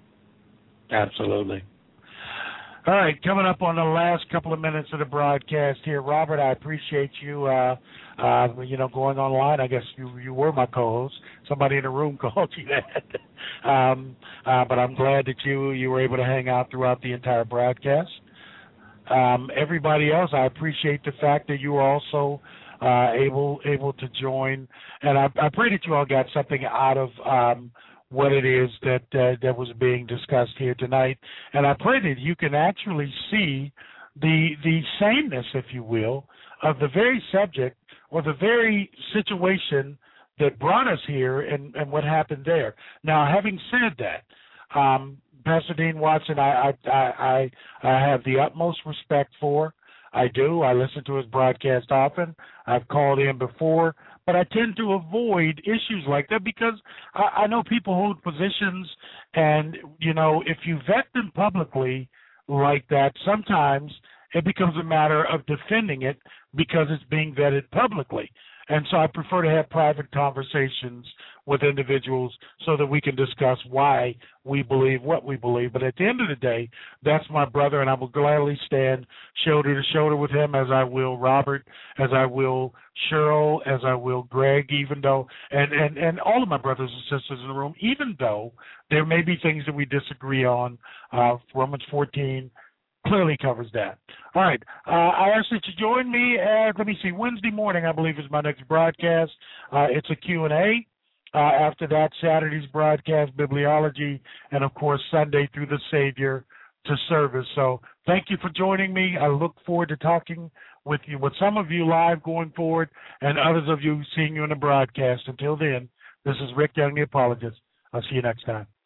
B: Absolutely. All right, coming up on the last couple of minutes of the broadcast here, Robert, I appreciate you, uh, uh, you know, going online. I guess you, you were my co-host. Somebody in the room called you that. um, uh, but I'm glad that you, you were able to hang out throughout the entire broadcast. Um, everybody else, I appreciate the fact that you were also uh, able able to join. And I, I pray that you all got something out of um, what it is that uh, that was being discussed here tonight. And I pray that you can actually see the the sameness, if you will, of the very subject or the very situation that brought us here and, and what happened there. Now, having said that, um, Pastor Dean Watson, I, I, I, I have the utmost respect for. I do. I listen to his broadcast often. I've called in before. But I tend to avoid issues like that because I, I know people hold positions, and, you know, if you vet them publicly like that, sometimes it becomes a matter of defending it because it's being vetted publicly. And so I prefer to have private conversations with individuals so that we can discuss why we believe what we believe. But at the end of the day, that's my brother, and I will gladly stand shoulder to shoulder with him, as I will Robert, as I will Cheryl, as I will Greg, even though, and, and, and all of my brothers and sisters in the room, even though there may be things that we disagree on. Uh, Romans fourteen clearly covers that. All right. Uh, I ask that you join me at, let me see, Wednesday morning, I believe, is my next broadcast. Uh, it's a Q and A. Uh, after that, Saturday's broadcast, Bibliology, and, of course, Sunday through the Savior to service. So thank you for joining me. I look forward to talking with you, with some of you live going forward, and others of you seeing you in the broadcast. Until then, this is Rick Young, the apologist. I'll see you next time.